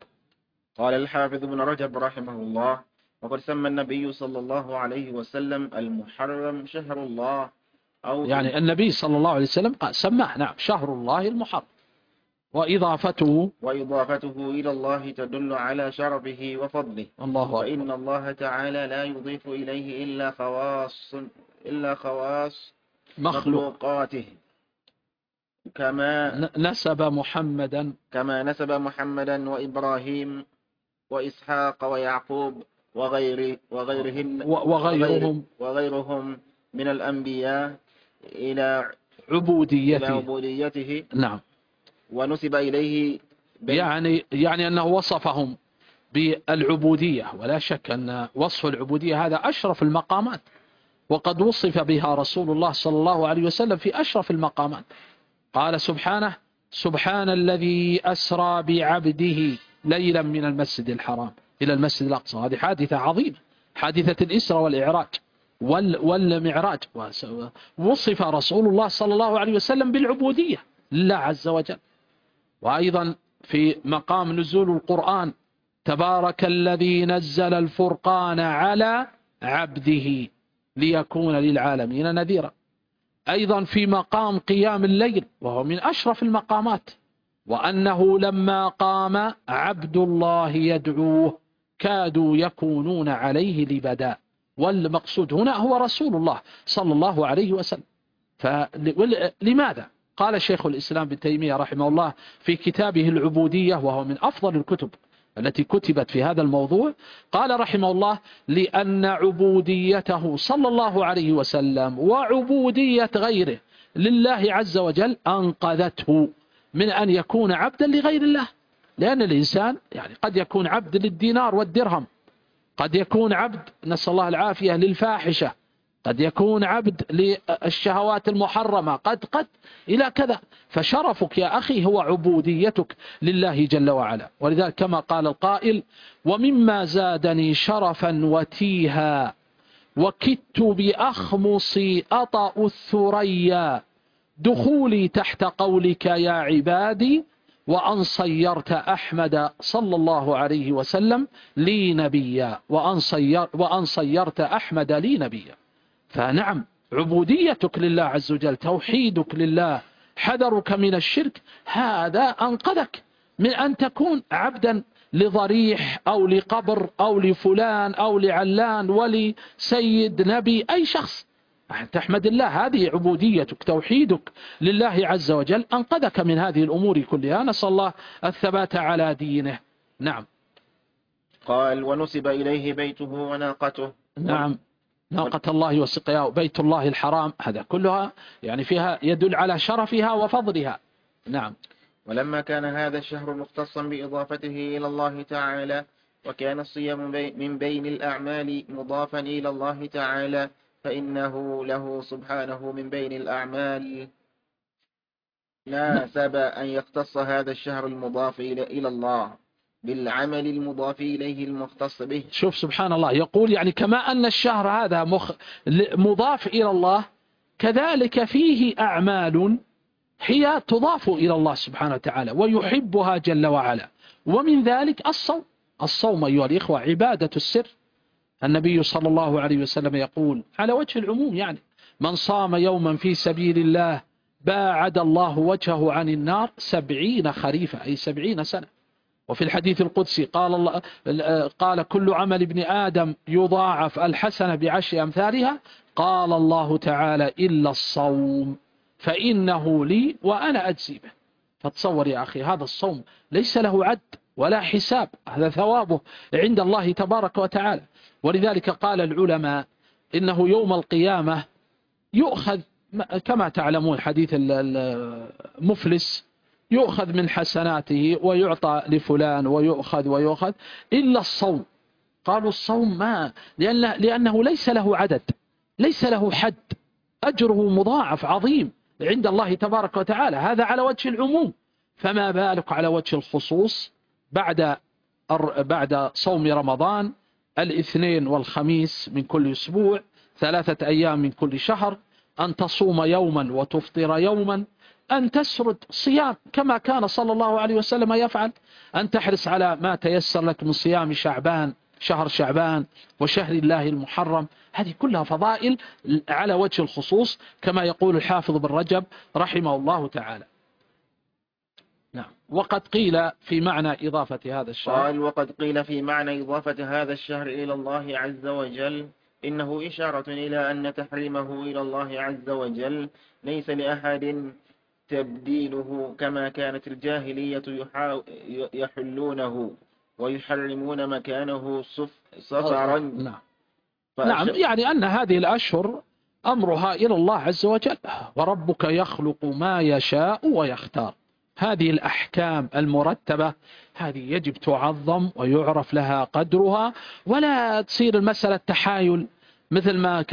رجب رحمه الله: وقد سمى النبي صلى الله عليه وسلم المحرم شهر الله، يعني النبي صلى الله عليه وسلم سماه نعم شهر الله المحرم، وإضافته إلى الله تدل على شرفه وفضله، وإن الله تعالى لا يضيف إليه إلا خواص مخلوقاته، كما نسب محمدا وإبراهيم وإسحاق ويعقوب وغيرهم من الأنبياء إلى عبوديته. نعم، ونسب إليه يعني أنه وصفهم بالعبودية، ولا شك أن وصف العبودية هذا أشرف المقامات، وقد وصف بها رسول الله صلى الله عليه وسلم في أشرف المقامات. قال سبحانه: سبحان الذي أسرى بعبده ليلا من المسجد الحرام إلى المسجد الأقصى. هذه حادثة عظيمة، حادثة الإسراء والإعراج والمعراج. وصف رسول الله صلى الله عليه وسلم بالعبودية لله عز وجل. وأيضا في مقام نزول القرآن: تبارك الذي نزل الفرقان على عبده ليكون للعالمين نذيرا. أيضا في مقام قيام الليل، وهو من أشرف المقامات: وأنه لما قام عبد الله يدعوه كادوا يكونون عليه لبدا. والمقصود هنا هو رسول الله صلى الله عليه وسلم. لماذا؟ قال شيخ الإسلام ابن تيمية رحمه الله في كتابه العبودية، وهو من أفضل الكتب التي كتبت في هذا الموضوع، قال رحمه الله: لأن عبوديته صلى الله عليه وسلم وعبودية غيره لله عز وجل أنقذته من أن يكون عبدا لغير الله. لأن الإنسان قد يكون عبد للدينار والدرهم، قد يكون عبد، نسأل الله العافية، للفاحشة، قد يكون عبد للشهوات المحرمة، قد إلى كذا. فشرفك يا أخي هو عبوديتك لله جل وعلا. ولذلك كما قال القائل: ومما زادني شرفا وتيها وكدت بأخمصي أطأ الثريا دخولي تحت قولك يا عبادي وأن صيرت أحمد صلى الله عليه وسلم لي نبيا وأن صيرت أحمد لي نبيا. فنعم، عبوديتك لله عز وجل، توحيدك لله، حذرك من الشرك، هذا أنقذك من أن تكون عبدا لضريح أو لقبر أو لفلان أو لعلان ولسيد نبي أي شخص. تحمد الله، هذه عبوديتك، توحيدك لله عز وجل أنقذك من هذه الأمور كلها. نسأل الله الثبات على دينه. نعم. قال: ونسب إليه بيته وناقته. نعم، ناقة الله وسقياه، بيت الله الحرام، هذا كلها فيها يدل على شرفها وفضلها. نعم. ولما كان هذا الشهر مختصا بإضافته إلى الله تعالى، وكان الصيام من بين الأعمال مضافا إلى الله تعالى، فإنه له سبحانه من بين الأعمال ناسب أن يختص هذا الشهر المضاف إلى الله بالعمل المضاف إليه المختص به. شوف سبحان الله، يقول كما أن الشهر هذا مضاف إلى الله، كذلك فيه أعمال هي تضاف إلى الله سبحانه وتعالى ويحبها جل وعلا. ومن ذلك الصوم أيها الإخوة عبادة السر. النبي صلى الله عليه وسلم يقول على وجه العموم: من صام يوما في سبيل الله باعد الله وجهه عن النار 70 خريفا، أي 70 سنة. وفي الحديث القدسي قال الله قال كل عمل ابن آدم يضاعف الحسنة ب10 أمثالها، قال الله تعالى إلا الصوم فإنه لي وأنا أجزي به. فتصور يا أخي، هذا الصوم ليس له عد ولا حساب، هذا ثوابه عند الله تبارك وتعالى. ولذلك قال العلماء إنه يوم القيامة يؤخذ كما تعلمون حديث المفلس، يؤخذ من حسناته ويعطى لفلان ويؤخذ إلا الصوم. قالوا الصوم ما لأنه ليس له عدد، ليس له حد، أجره مضاعف عظيم عند الله تبارك وتعالى. هذا على وجه العموم، فما بالك على وجه الخصوص بعد صوم رمضان، الاثنين والخميس من كل أسبوع، 3 أيام من كل شهر، أن تصوم يوما وتفطر يوما، أن تسرد صيام كما كان صلى الله عليه وسلم يفعل، أن تحرص على ما تيسر لك من صيام شعبان، شهر شعبان وشهر الله المحرم. هذه كلها فضائل على وجه الخصوص كما يقول الحافظ بن رجب رحمه الله تعالى. نعم. وقد قيل في معنى إضافة هذا الشهر، قال وقد قيل في معنى إضافة هذا الشهر إلى الله عز وجل إنه إشارة إلى أن تحريمه إلى الله عز وجل ليس لأحد تبديله، كما كانت الجاهلية يحلونه ويحرمون مكانه صفرا. نعم، يعني أن هذه الأشهر أمرها إلى الله عز وجل، وربك يخلق ما يشاء ويختار. هذه الأحكام المرتبة هذه يجب تعظم ويعرف لها قدرها، ولا تصير المسألة تحايل مثل ما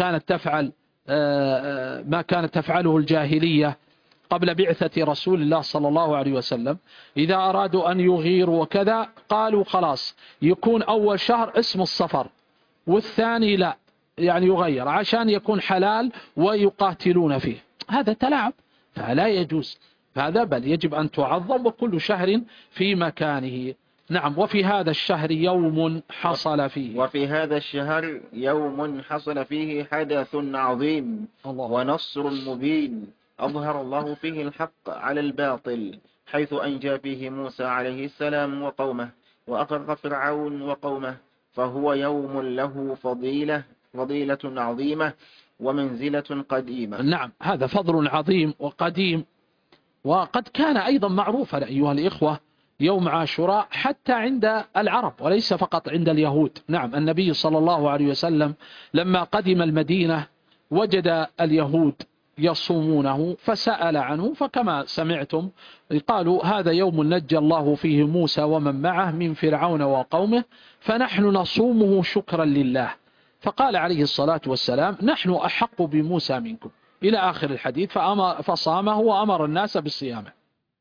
كانت تفعله الجاهلية قبل بعثة رسول الله صلى الله عليه وسلم. إذا أرادوا أن يغيروا وكذا قالوا خلاص يكون أول شهر اسم الصفر والثاني لا، يعني يغير عشان يكون حلال ويقاتلون فيه. هذا تلاعب، فلا يجوز هذا، بل يجب أن تعظم وكل شهر في مكانه. نعم. وفي هذا الشهر يوم حصل فيه، وفي هذا الشهر يوم حصل فيه حدث عظيم ونصر مبين أظهر الله فيه الحق على الباطل، حيث أنجى فيه موسى عليه السلام وقومه وأغرق فرعون وقومه، فهو يوم له فضيلة عظيمة ومنزلة قديمة. نعم، هذا فضل عظيم وقديم، وقد كان أيضا معروفا أيها الإخوة يوم عاشوراء حتى عند العرب وليس فقط عند اليهود. نعم، النبي صلى الله عليه وسلم لما قدم المدينة وجد اليهود يصومونه فسأل عنه، فكما سمعتم قالوا هذا يوم نجى الله فيه موسى ومن معه من فرعون وقومه فنحن نصومه شكرا لله. فقال عليه الصلاة والسلام نحن أحق بموسى منكم إلى آخر الحديث، فصامه وأمر الناس بصيامه.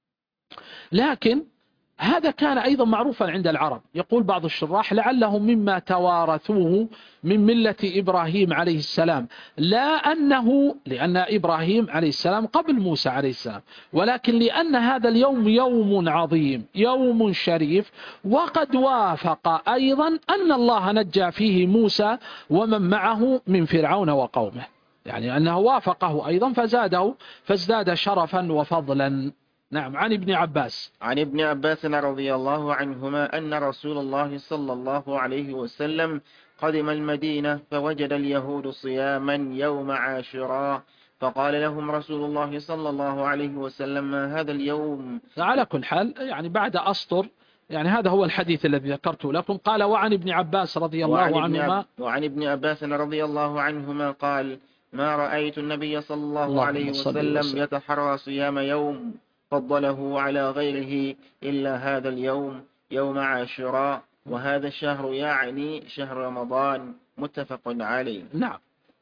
لكن هذا كان أيضا معروفا عند العرب. يقول بعض الشراح لعلهم مما توارثوه من ملة إبراهيم عليه السلام، لأن إبراهيم عليه السلام قبل موسى عليه السلام، ولكن لأن هذا اليوم يوم عظيم يوم شريف، وقد وافق أيضا أن الله نجى فيه موسى ومن معه من فرعون وقومه، يعني أنه وافقه أيضا فازداد شرفا وفضلا. نعم. عن ابن عباس رضي الله عنهما أن رسول الله صلى الله عليه وسلم قدم المدينة فوجد اليهود صياما يوم عاشوراء، فقال لهم رسول الله صلى الله عليه وسلم ما هذا اليوم؟ على كل حال يعني بعد أسطر، يعني هذا هو الحديث الذي ذكرته لكم. قال وعن ابن عباس رضي الله عنهما، وعن ابن عباس رضي الله عنهما قال ما رأيت النبي صلى الله عليه وسلم يتحرى صيام يوم فضله على غيره إلا هذا اليوم يوم عاشوراء، وهذا الشهر يعني شهر رمضان، متفق عليه. نعم.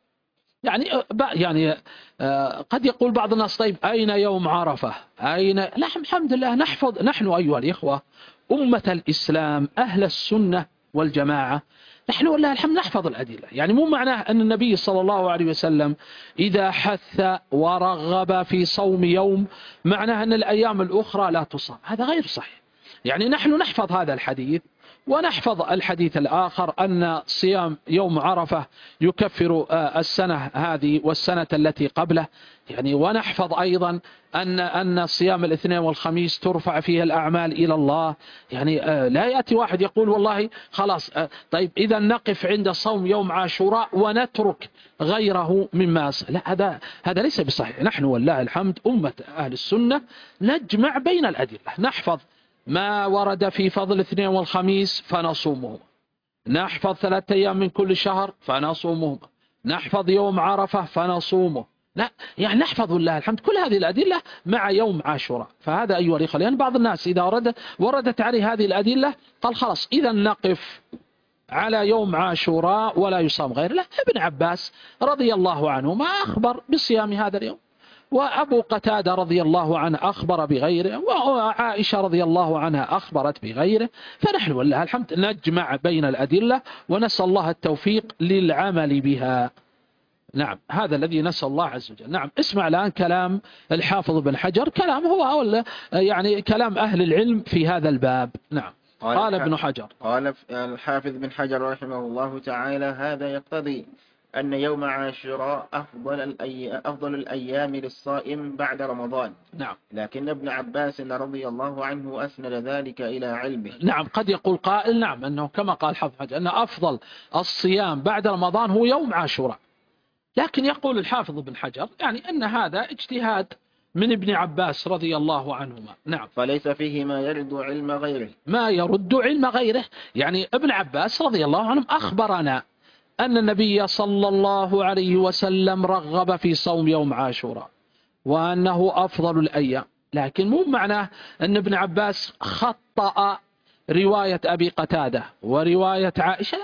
يعني قد يقول بعض الناس طيب أين يوم عرفة؟ أين؟ لا، الحمد لله نحن أيها الإخوة أمة الإسلام أهل السنة والجماعة، نحن والله الحمد نحفظ الأدلة. يعني مو معناه أن النبي صلى الله عليه وسلم إذا حث ورغب في صوم يوم معناه أن الأيام الأخرى لا تصام، هذا غير صحيح. يعني نحن نحفظ هذا الحديث ونحفظ الحديث الآخر أن صيام يوم عرفة يكفر السنة هذه والسنة التي قبله، يعني ونحفظ أيضا أن صيام الاثنين والخميس ترفع فيه الأعمال إلى الله. يعني لا يأتي واحد يقول والله خلاص طيب إذا نقف عند صوم يوم عاشوراء ونترك غيره مما لا، هذا ليس بصحيح. نحن والله الحمد أمة أهل السنة نجمع بين الأدلة، نحفظ ما ورد في فضل الاثنين والخميس فنصومهما، نحفظ 3 أيام من كل شهر فنصومهما، نحفظ يوم عرفة فنصومه، لا يعني نحفظ لله الحمد كل هذه الأدلة مع يوم عاشوراء. فهذا أيها الإخوة، لأن بعض الناس إذا وردت عليه هذه الأدلة قال خلاص إذا نقف على يوم عاشوراء ولا يصام غير. لا، ابن عباس رضي الله عنه ما أخبر بصيام هذا اليوم، وأبو قتادة رضي الله عنه أخبر بغيره، وعائشة رضي الله عنها أخبرت بغيره. فنحن والله الحمد نجمع بين الأدلة ونسأل الله التوفيق للعمل بها. نعم، هذا الذي نسأل الله عز وجل. نعم، اسمع الآن كلام الحافظ بن حجر، كلام هو يعني كلام أهل العلم في هذا الباب. نعم، قال ابن حجر، قال الحافظ بن حجر رحمه الله تعالى: هذا يقتضي أن يوم عاشوراء أفضل الأيام للصائم بعد رمضان. نعم، لكن ابن عباس رضي الله عنه أسند ذلك إلى علمه. نعم، قد يقول قائل نعم أنه كما قال حافظ حجر أن أفضل الصيام بعد رمضان هو يوم عاشوراء، لكن يقول الحافظ بن حجر يعني أن هذا اجتهاد من ابن عباس رضي الله عنهما. نعم، فليس فيه ما يرد علم غيره، ما يرد علم غيره. يعني ابن عباس رضي الله عنه أخبرنا أن النبي صلى الله عليه وسلم رغب في صوم يوم عاشوراء وأنه أفضل الأيام، لكن مو معناه أن ابن عباس خطأ رواية أبي قتادة ورواية عائشة.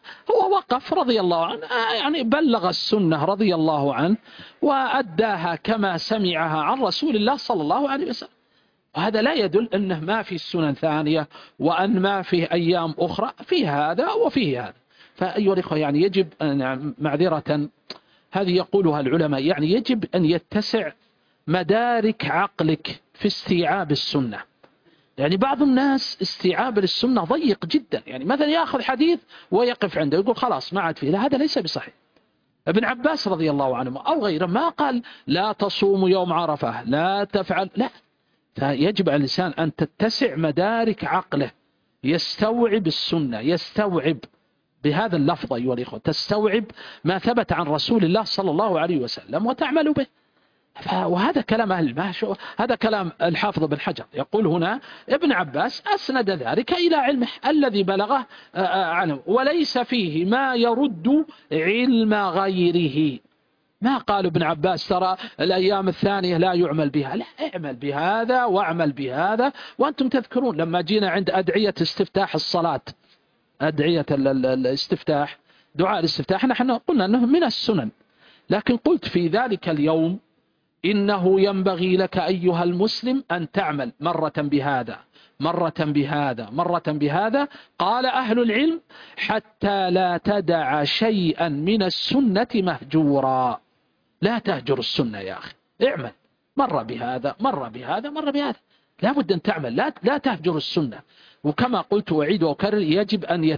هو وقف رضي الله عنه، يعني بلغ السنة رضي الله عنه وأداها كما سمعها عن رسول الله صلى الله عليه وسلم. وهذا لا يدل أنه ما في السنن ثانية وأن ما فيه أيام أخرى، فيه هذا وفيه هذا. فأيها الأخوة يعني يجب أن معذرة هذه يقولها العلماء، يعني يجب أن يتسع مدارك عقلك في استيعاب السنة. يعني بعض الناس استيعاب للسنة ضيق جدا، يعني مثلا يأخذ حديث ويقف عنده يقول خلاص ما عاد فيه. لا، هذا ليس بصحيح. ابن عباس رضي الله عنه أو غيره ما قال لا تصوم يوم عرفة، لا تفعل، لا. فيجب على الإنسان أن تتسع مدارك عقله يستوعب السنة، يستوعب بهذا اللفظ أيها الإخوة، تستوعب ما ثبت عن رسول الله صلى الله عليه وسلم وتعمل به. وهذا كلام هذا كلام الحافظ بن حجر. يقول هنا ابن عباس أسند ذلك إلى علمه الذي بلغه عنه، وليس فيه ما يرد علم غيره. ما قال ابن عباس ترى الأيام الثانية لا يعمل بها، لا، اعمل بهذا واعمل بهذا. وأنتم تذكرون لما جينا عند أدعية استفتاح الصلاة، أدعية الاستفتاح، دعاء الاستفتاح، نحن قلنا أنه من السنن، لكن قلت في ذلك اليوم إنه ينبغي لك أيها المسلم أن تعمل مرة بهذا مرة بهذا مرة بهذا. قال أهل العلم حتى لا تدع شيئا من السنة مهجورا. لا تهجر السنة يا أخي، اعمل مرة بهذا مرة بهذا مرة بهذا، لا بد أن تعمل، لا تهجر السنة. وكما قلت وأعيد وأكرر يجب أن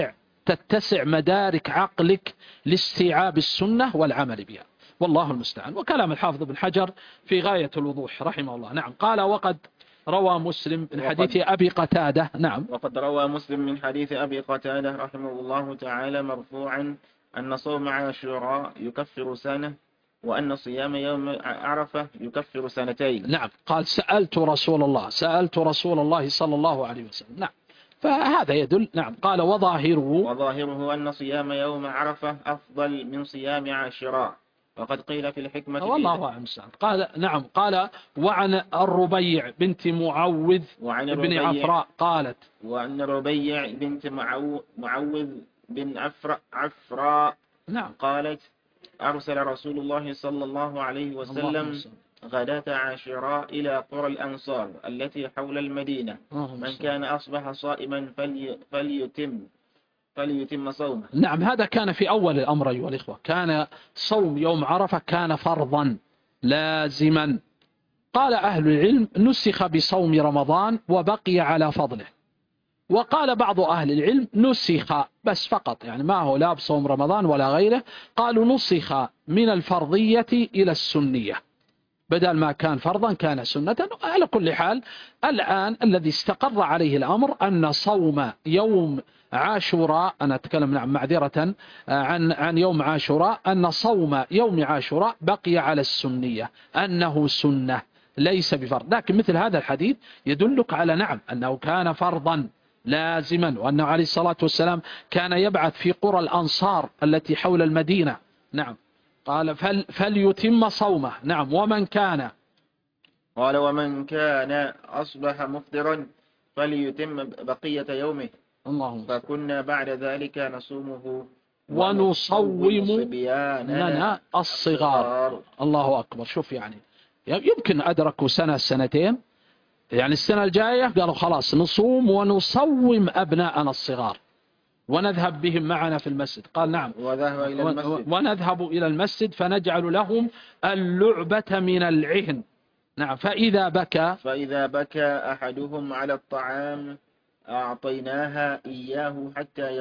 تتسع مدارك عقلك لاستيعاب السنة والعمل بها، والله المستعان. وكلام الحافظ بن حجر في غاية الوضوح رحمه الله. نعم، قال وقد روى مسلم من حديث أبي قتادة. نعم، وقد روى مسلم من حديث أبي قتادة رحمه الله تعالى مرفوعا أن صوم عاشوراء يكفر سنة، وأن صيام يوم عرفة يكفر سنتين. نعم، قال سألت رسول الله صلى الله عليه وسلم. نعم، فهذا يدل. نعم، قال وظاهره أن صيام يوم عرفة أفضل من صيام عاشوراء، وقد قيل في الحكمة والله أعلم. قال نعم، قال وعن الربيع بنت معوذ بن عفراء قالت، وعن الربيع بنت معوذ بن عفراء نعم، قالت أرسل رسول الله صلى الله عليه وسلم غداة عاشوراء إلى قرى الأنصار التي حول المدينة، من كان أصبح صائما فليتم صومه. نعم، هذا كان في أول الأمر أيها الإخوة، كان صوم يوم عرفة كان فرضا لازما، قال أهل العلم نسخ بصوم رمضان وبقي على فضله. وقال بعض أهل العلم نسخ بس فقط، يعني ما هو لا بصوم رمضان ولا غيره، قالوا نسخ من الفرضية إلى السنية، بدل ما كان فرضا كان سنة. على كل حال الآن الذي استقر عليه الأمر أن صوم يوم عاشوراء، أنا أتكلم نعم معذرة عن يوم عاشوراء، أن صوم يوم عاشوراء بقي على السنية، أنه سنة ليس بفرض. لكن مثل هذا الحديث يدلك على نعم أنه كان فرضا لازما، وأنه عليه الصلاة والسلام كان يبعث في قرى الأنصار التي حول المدينة. نعم قال فليتم صومه. نعم ومن كان، قال ومن كان أصبح مفطرا فليتم بقية يومه، اللهم فكنا بعد ذلك نصومه ونصوم صبياننا لنا الصغار. الله أكبر. شوف يعني يمكن أدركوا سنة سنتين، يعني السنة الجاية قالوا خلاص نصوم ونصوم أبناءنا الصغار ونذهب بهم معنا في المسجد. قال نعم ونذهب إلى المسجد فنجعل لهم اللعبة من العهن. نعم فإذا بكى أحدهم على الطعام أعطيناها إياه حتى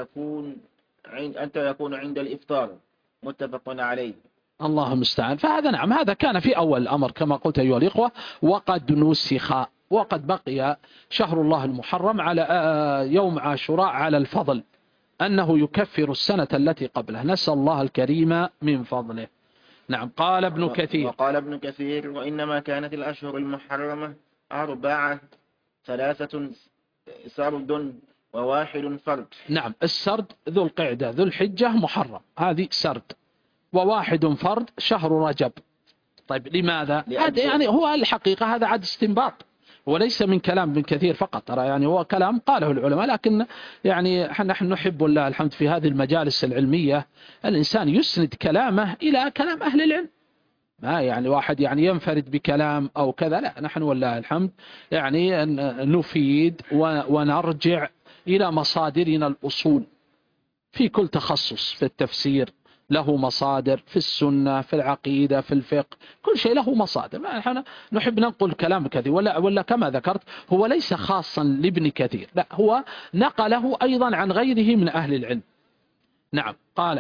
يكون عند الإفطار، متفق عليه. الله المستعان. فهذا نعم هذا كان في أول الأمر كما قلت أيها الإخوة، وقد نسخ، وقد بقي شهر الله المحرم على يوم عاشوراء على الفضل، أنه يكفر السنة التي قبله، نسأل الله الكريم من فضله. نعم قال ابن كثير، وقال ابن كثير وإنما كانت الأشهر المحرمة 4، 3 سرد و1 فرد. نعم السرد ذو القعدة ذو الحجة محرم، هذه سرد، و1 فرد شهر رجب. طيب لماذا؟ هذا يعني هو الحقيقة هذا عاد استنباط وليس من كلام ابن كثير فقط، ترى يعني هو كلام قاله العلماء، لكن يعني نحن نحب الله الحمد في هذه المجالس العلمية الإنسان يسند كلامه إلى كلام أهل العلم، ما يعني واحد يعني ينفرد بكلام أو كذا، لا، نحن والله الحمد يعني نفيد ونرجع إلى مصادرنا الأصول في كل تخصص، في التفسير له مصادر، في السنة، في العقيدة، في الفقه، كل شيء له مصادر. نحن نحب ننقل كلام كثير، ولا كما ذكرت هو ليس خاصا لابن كثير، لا هو نقله أيضا عن غيره من أهل العلم. نعم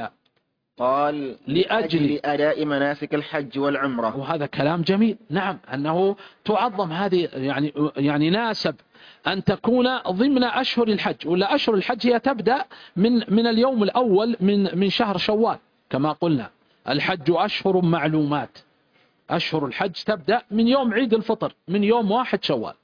قال لأجل أداء مناسك الحج والعمرة، وهذا كلام جميل. نعم أنه تعظم هذه، يعني ناسب أن تكون ضمن أشهر الحج، ولا أشهر الحج هي تبدأ من اليوم الأول من شهر شوال، كما قلنا الحج أشهر معلومات، أشهر الحج تبدأ من يوم عيد الفطر، من يوم 1 شوال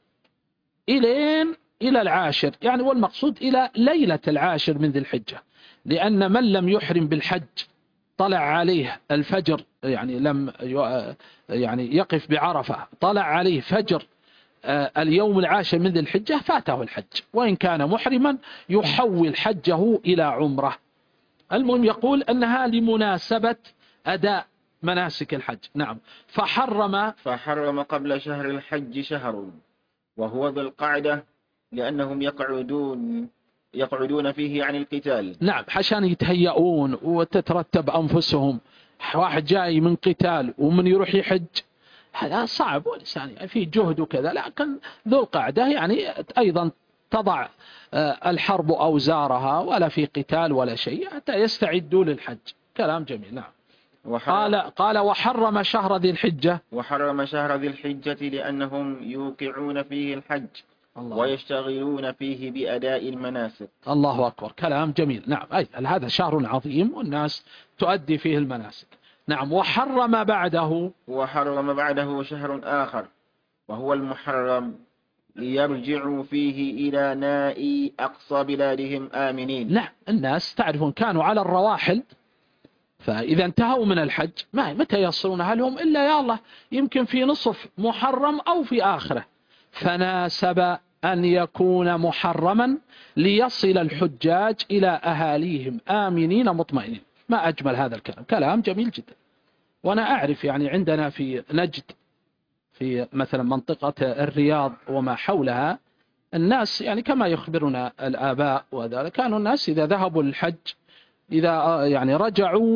إلى العاشر، يعني والمقصود إلى ليلة العاشر من ذي الحجة، لأن من لم يحرم بالحج طلع عليه الفجر، يعني لم يعني يقف بعرفة، طلع عليه فجر اليوم العاشر من ذي الحجة فاته الحج، وإن كان محرما يحول حجه إلى عمره. المهم يقول أنها لمناسبة أداء مناسك الحج. نعم فحرم قبل شهر الحج شهر وهو ذو القعدة، لأنهم يقعدون فيه عن القتال. نعم عشان يتهيئون وتترتب أنفسهم، واحد جاي من قتال ومن يروح يحج هذا صعب، والإنسان يعني فيه جهد وكذا، لكن ذو القعدة يعني أيضا تضع الحرب أوزارها ولا في قتال ولا شيء حتى يستعدوا للحج. كلام جميل. نعم قال وحرم شهر ذي الحجة، وحرم شهر ذي الحجة لأنهم يوقعون فيه الحج ويشتغلون فيه بأداء المناسك. الله أكبر. كلام جميل. نعم هذا شهر عظيم والناس تؤدي فيه المناسك. نعم وحرم بعده شهر آخر وهو المحرم، ليرجعوا فيه إلى ناء أقصى بلادهم آمنين. نعم الناس تعرفون كانوا على الرواحل، فإذا انتهوا من الحج متى يصلون أهلهم إلا يا الله يمكن في نصف محرم أو في آخره، فناسب أن يكون محرما ليصل الحجاج إلى أهاليهم آمنين مطمئنين. ما أجمل هذا الكلام، كلام جميل جدا. وأنا أعرف يعني عندنا في نجد في مثلا منطقة الرياض وما حولها، الناس يعني كما يخبرنا الآباء وذلك، كانوا الناس إذا ذهبوا للحج إذا يعني رجعوا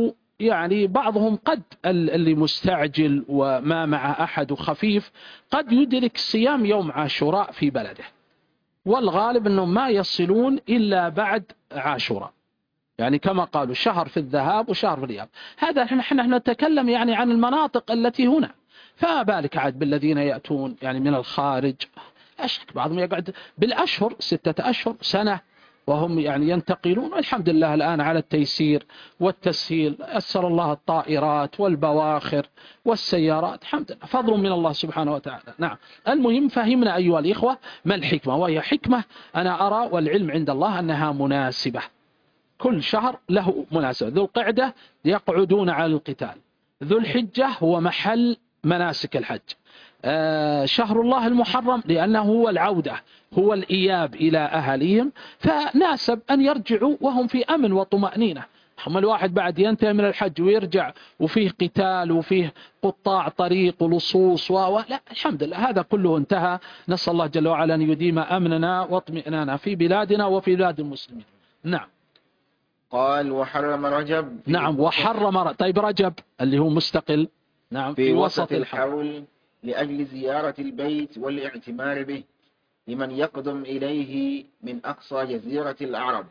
يعني بعضهم قد اللي مستعجل وما مع أحد وخفيف قد يدرك صيام يوم عاشوراء في بلده، والغالب أنهم ما يصلون إلا بعد عاشوراء، يعني كما قالوا شهر في الذهاب وشهر في الإياب. هذا نحن نتكلم يعني عن المناطق التي هنا، فما بالك عاد بالذين يأتون يعني من الخارج. أشك بعضهم يقعد بالأشهر 6 أشهر سنة وهم يعني ينتقلون، والحمد لله الآن على التيسير والتسهيل، يسر الله الطائرات والبواخر والسيارات، الحمد لله فضل من الله سبحانه وتعالى. نعم، المهم فهمنا أيها الإخوة ما الحكمة، وهي حكمة أنا أرى والعلم عند الله أنها مناسبة، كل شهر له مناسبة. ذو القعدة يقعدون على القتال، ذو الحجة هو محل مناسك الحج، شهر الله المحرم لأنه هو العودة، هو الإياب إلى أهليهم، فناسب أن يرجعوا وهم في أمن وطمأنينة. هم الواحد بعد ينتهي من الحج ويرجع وفيه قتال وفيه قطاع طريق ولصوص لا، الحمد لله هذا كله انتهى. نسأل الله جل وعلا أن يديم أمننا واطمئنانا في بلادنا وفي بلاد المسلمين. نعم. قال وحرم رجب. نعم وحرم طيب رجب اللي هو مستقل. نعم في وسط الحول لأجل زيارة البيت والاعتمار به لمن يقدم إليه من أقصى جزيرة العرب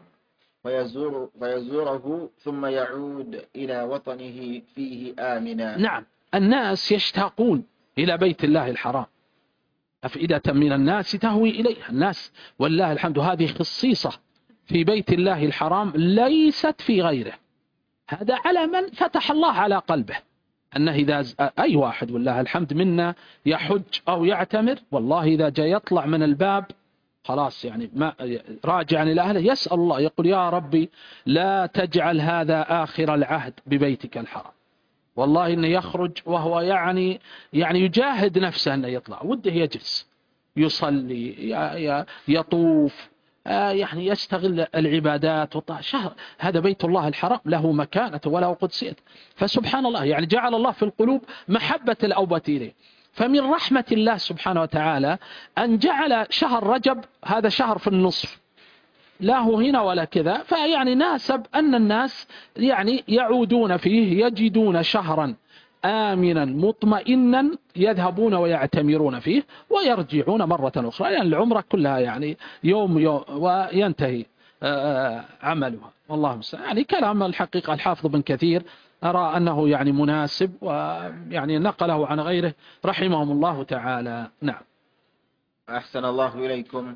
فيزوره ثم يعود إلى وطنه فيه آمنا. نعم، الناس يشتاقون إلى بيت الله الحرام، أفئدة من الناس تهوي إليها الناس، والله الحمد. هذه خصيصة في بيت الله الحرام ليست في غيره، هذا على من فتح الله على قلبه أنه إذا أي واحد والله الحمد منا يحج أو يعتمر، والله إذا جاء يطلع من الباب خلاص يعني ما راجعا إلى أهله يسأل الله يقول يا ربي لا تجعل هذا آخر العهد ببيتك الحرام. والله إنه يخرج وهو يعني يجاهد نفسه أنه يطلع، وده يجلس يصلي يطوف، يعني يستغل العبادات شهر. هذا بيت الله الحرام له مكانته وله قدسيته، فسبحان الله يعني جعل الله في القلوب محبة الأوبة إليه. فمن رحمة الله سبحانه وتعالى أن جعل شهر رجب هذا شهر في النصف، لا هو هنا ولا كذا، فيعني ناسب أن الناس يعني يعودون فيه يجدون شهرا آمنا مطمئنا يذهبون ويعتمرون فيه ويرجعون مرة أخرى، يعني العمرة كلها يعني يوم وينتهي عملها، والله المستعان. يعني كلام الحقيقة الحافظ بن كثير أرى أنه يعني مناسب، ويعني نقله عن غيره رحمهم الله تعالى. نعم. أحسن الله إليكم.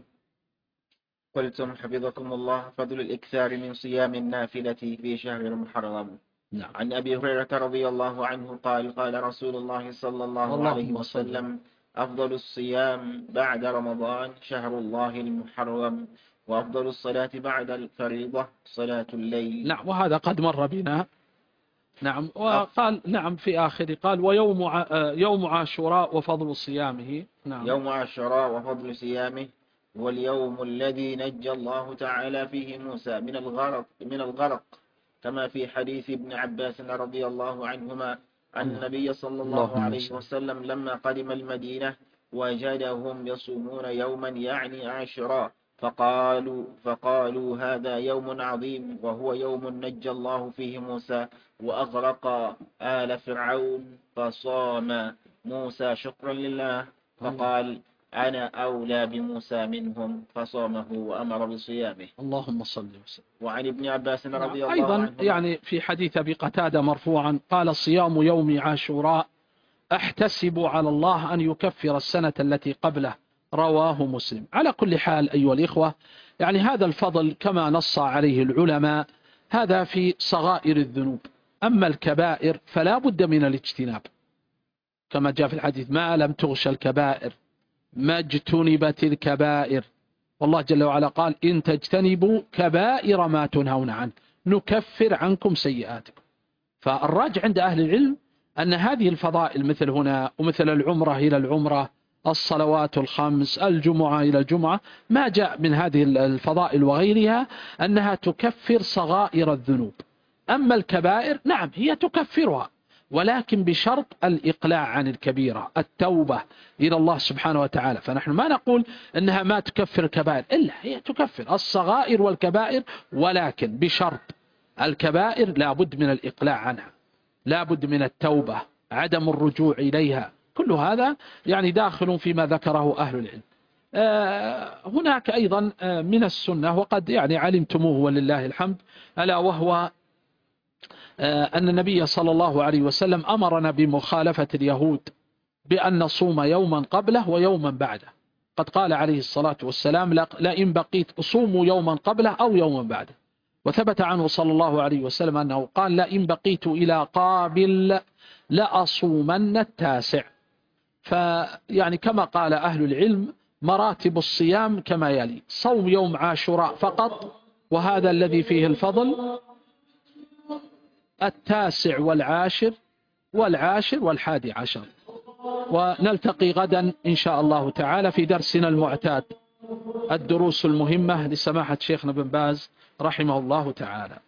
قلتم حفظكم الله فضل الإكثار من صيام النافلة في شهر المحرم. نعم. عن أبي هريرة رضي الله عنه قال قال رسول الله صلى الله عليه وسلم أفضل الصيام بعد رمضان شهر الله المحرم، وأفضل الصلاة بعد الفريضة صلاة الليل. نعم، وهذا قد مر بنا. نعم، وقال نعم في آخر قال يوم عاشوراء وفضل صيامه. نعم. يوم عاشوراء وفضل صيامه هو اليوم الذي نجى الله تعالى فيه موسى من الغرق كما في حديث ابن عباس رضي الله عنهما عن النبي صلى الله عليه وسلم لما قدم المدينة وجدهم يصومون يوما يعني عاشوراء فقالوا هذا يوم عظيم وهو يوم نجى الله فيه موسى وأغرق آل فرعون، فصام موسى شكرا لله فقال أنا أولى بموسى منهم فصامه وأمر بصيامه. اللهم صل وسلم. وعن ابن عباس رضي الله أيضا عنه يعني في حديث أبي قتادة مرفوعا قال صيام يوم عاشوراء أحتسب على الله أن يكفر السنة التي قبله، رواه مسلم. على كل حال أيها الإخوة يعني هذا الفضل كما نص عليه العلماء هذا في صغائر الذنوب، أما الكبائر فلا بد من الاجتناب، كما جاء في الحديث ما لم تغش الكبائر ما اجتنبت الكبائر، والله جل وعلا قال إن تجتنبوا كبائر ما تنهون عنه نكفر عنكم سيئاتكم. فالراجع عند أهل العلم أن هذه الفضائل مثل هنا ومثل العمرة إلى العمرة، الصلوات الخمس، الجمعة إلى الجمعة، ما جاء من هذه الفضائل وغيرها أنها تكفر صغائر الذنوب. أما الكبائر نعم هي تكفرها، ولكن بشرط الإقلاع عن الكبيرة، التوبة إلى الله سبحانه وتعالى. فنحن ما نقول أنها ما تكفر الكبائر، إلا هي تكفر الصغائر والكبائر، ولكن بشرط الكبائر لا بد من الإقلاع عنها، لا بد من التوبة، عدم الرجوع إليها، كل هذا يعني داخل فيما ذكره أهل العلم. هناك أيضا من السنة وقد يعني علمتموه ولله الحمد، ألا وهو أن النبي صلى الله عليه وسلم أمرنا بمخالفة اليهود بأن نصوم يوما قبله ويوما بعده. قد قال عليه الصلاة والسلام لئن بقيت أصوم يوما قبله أو يوما بعده. وثبت عنه صلى الله عليه وسلم أنه قال لئن بقيت إلى قابل لأصومن التاسع. فيعني كما قال أهل العلم مراتب الصيام كما يلي: صوم يوم عاشوراء فقط، وهذا الذي فيه الفضل، التاسع والعاشر والحادي عشر. ونلتقي غدا إن شاء الله تعالى في درسنا المعتاد، الدروس المهمة لسماحة شيخنا بن باز رحمه الله تعالى.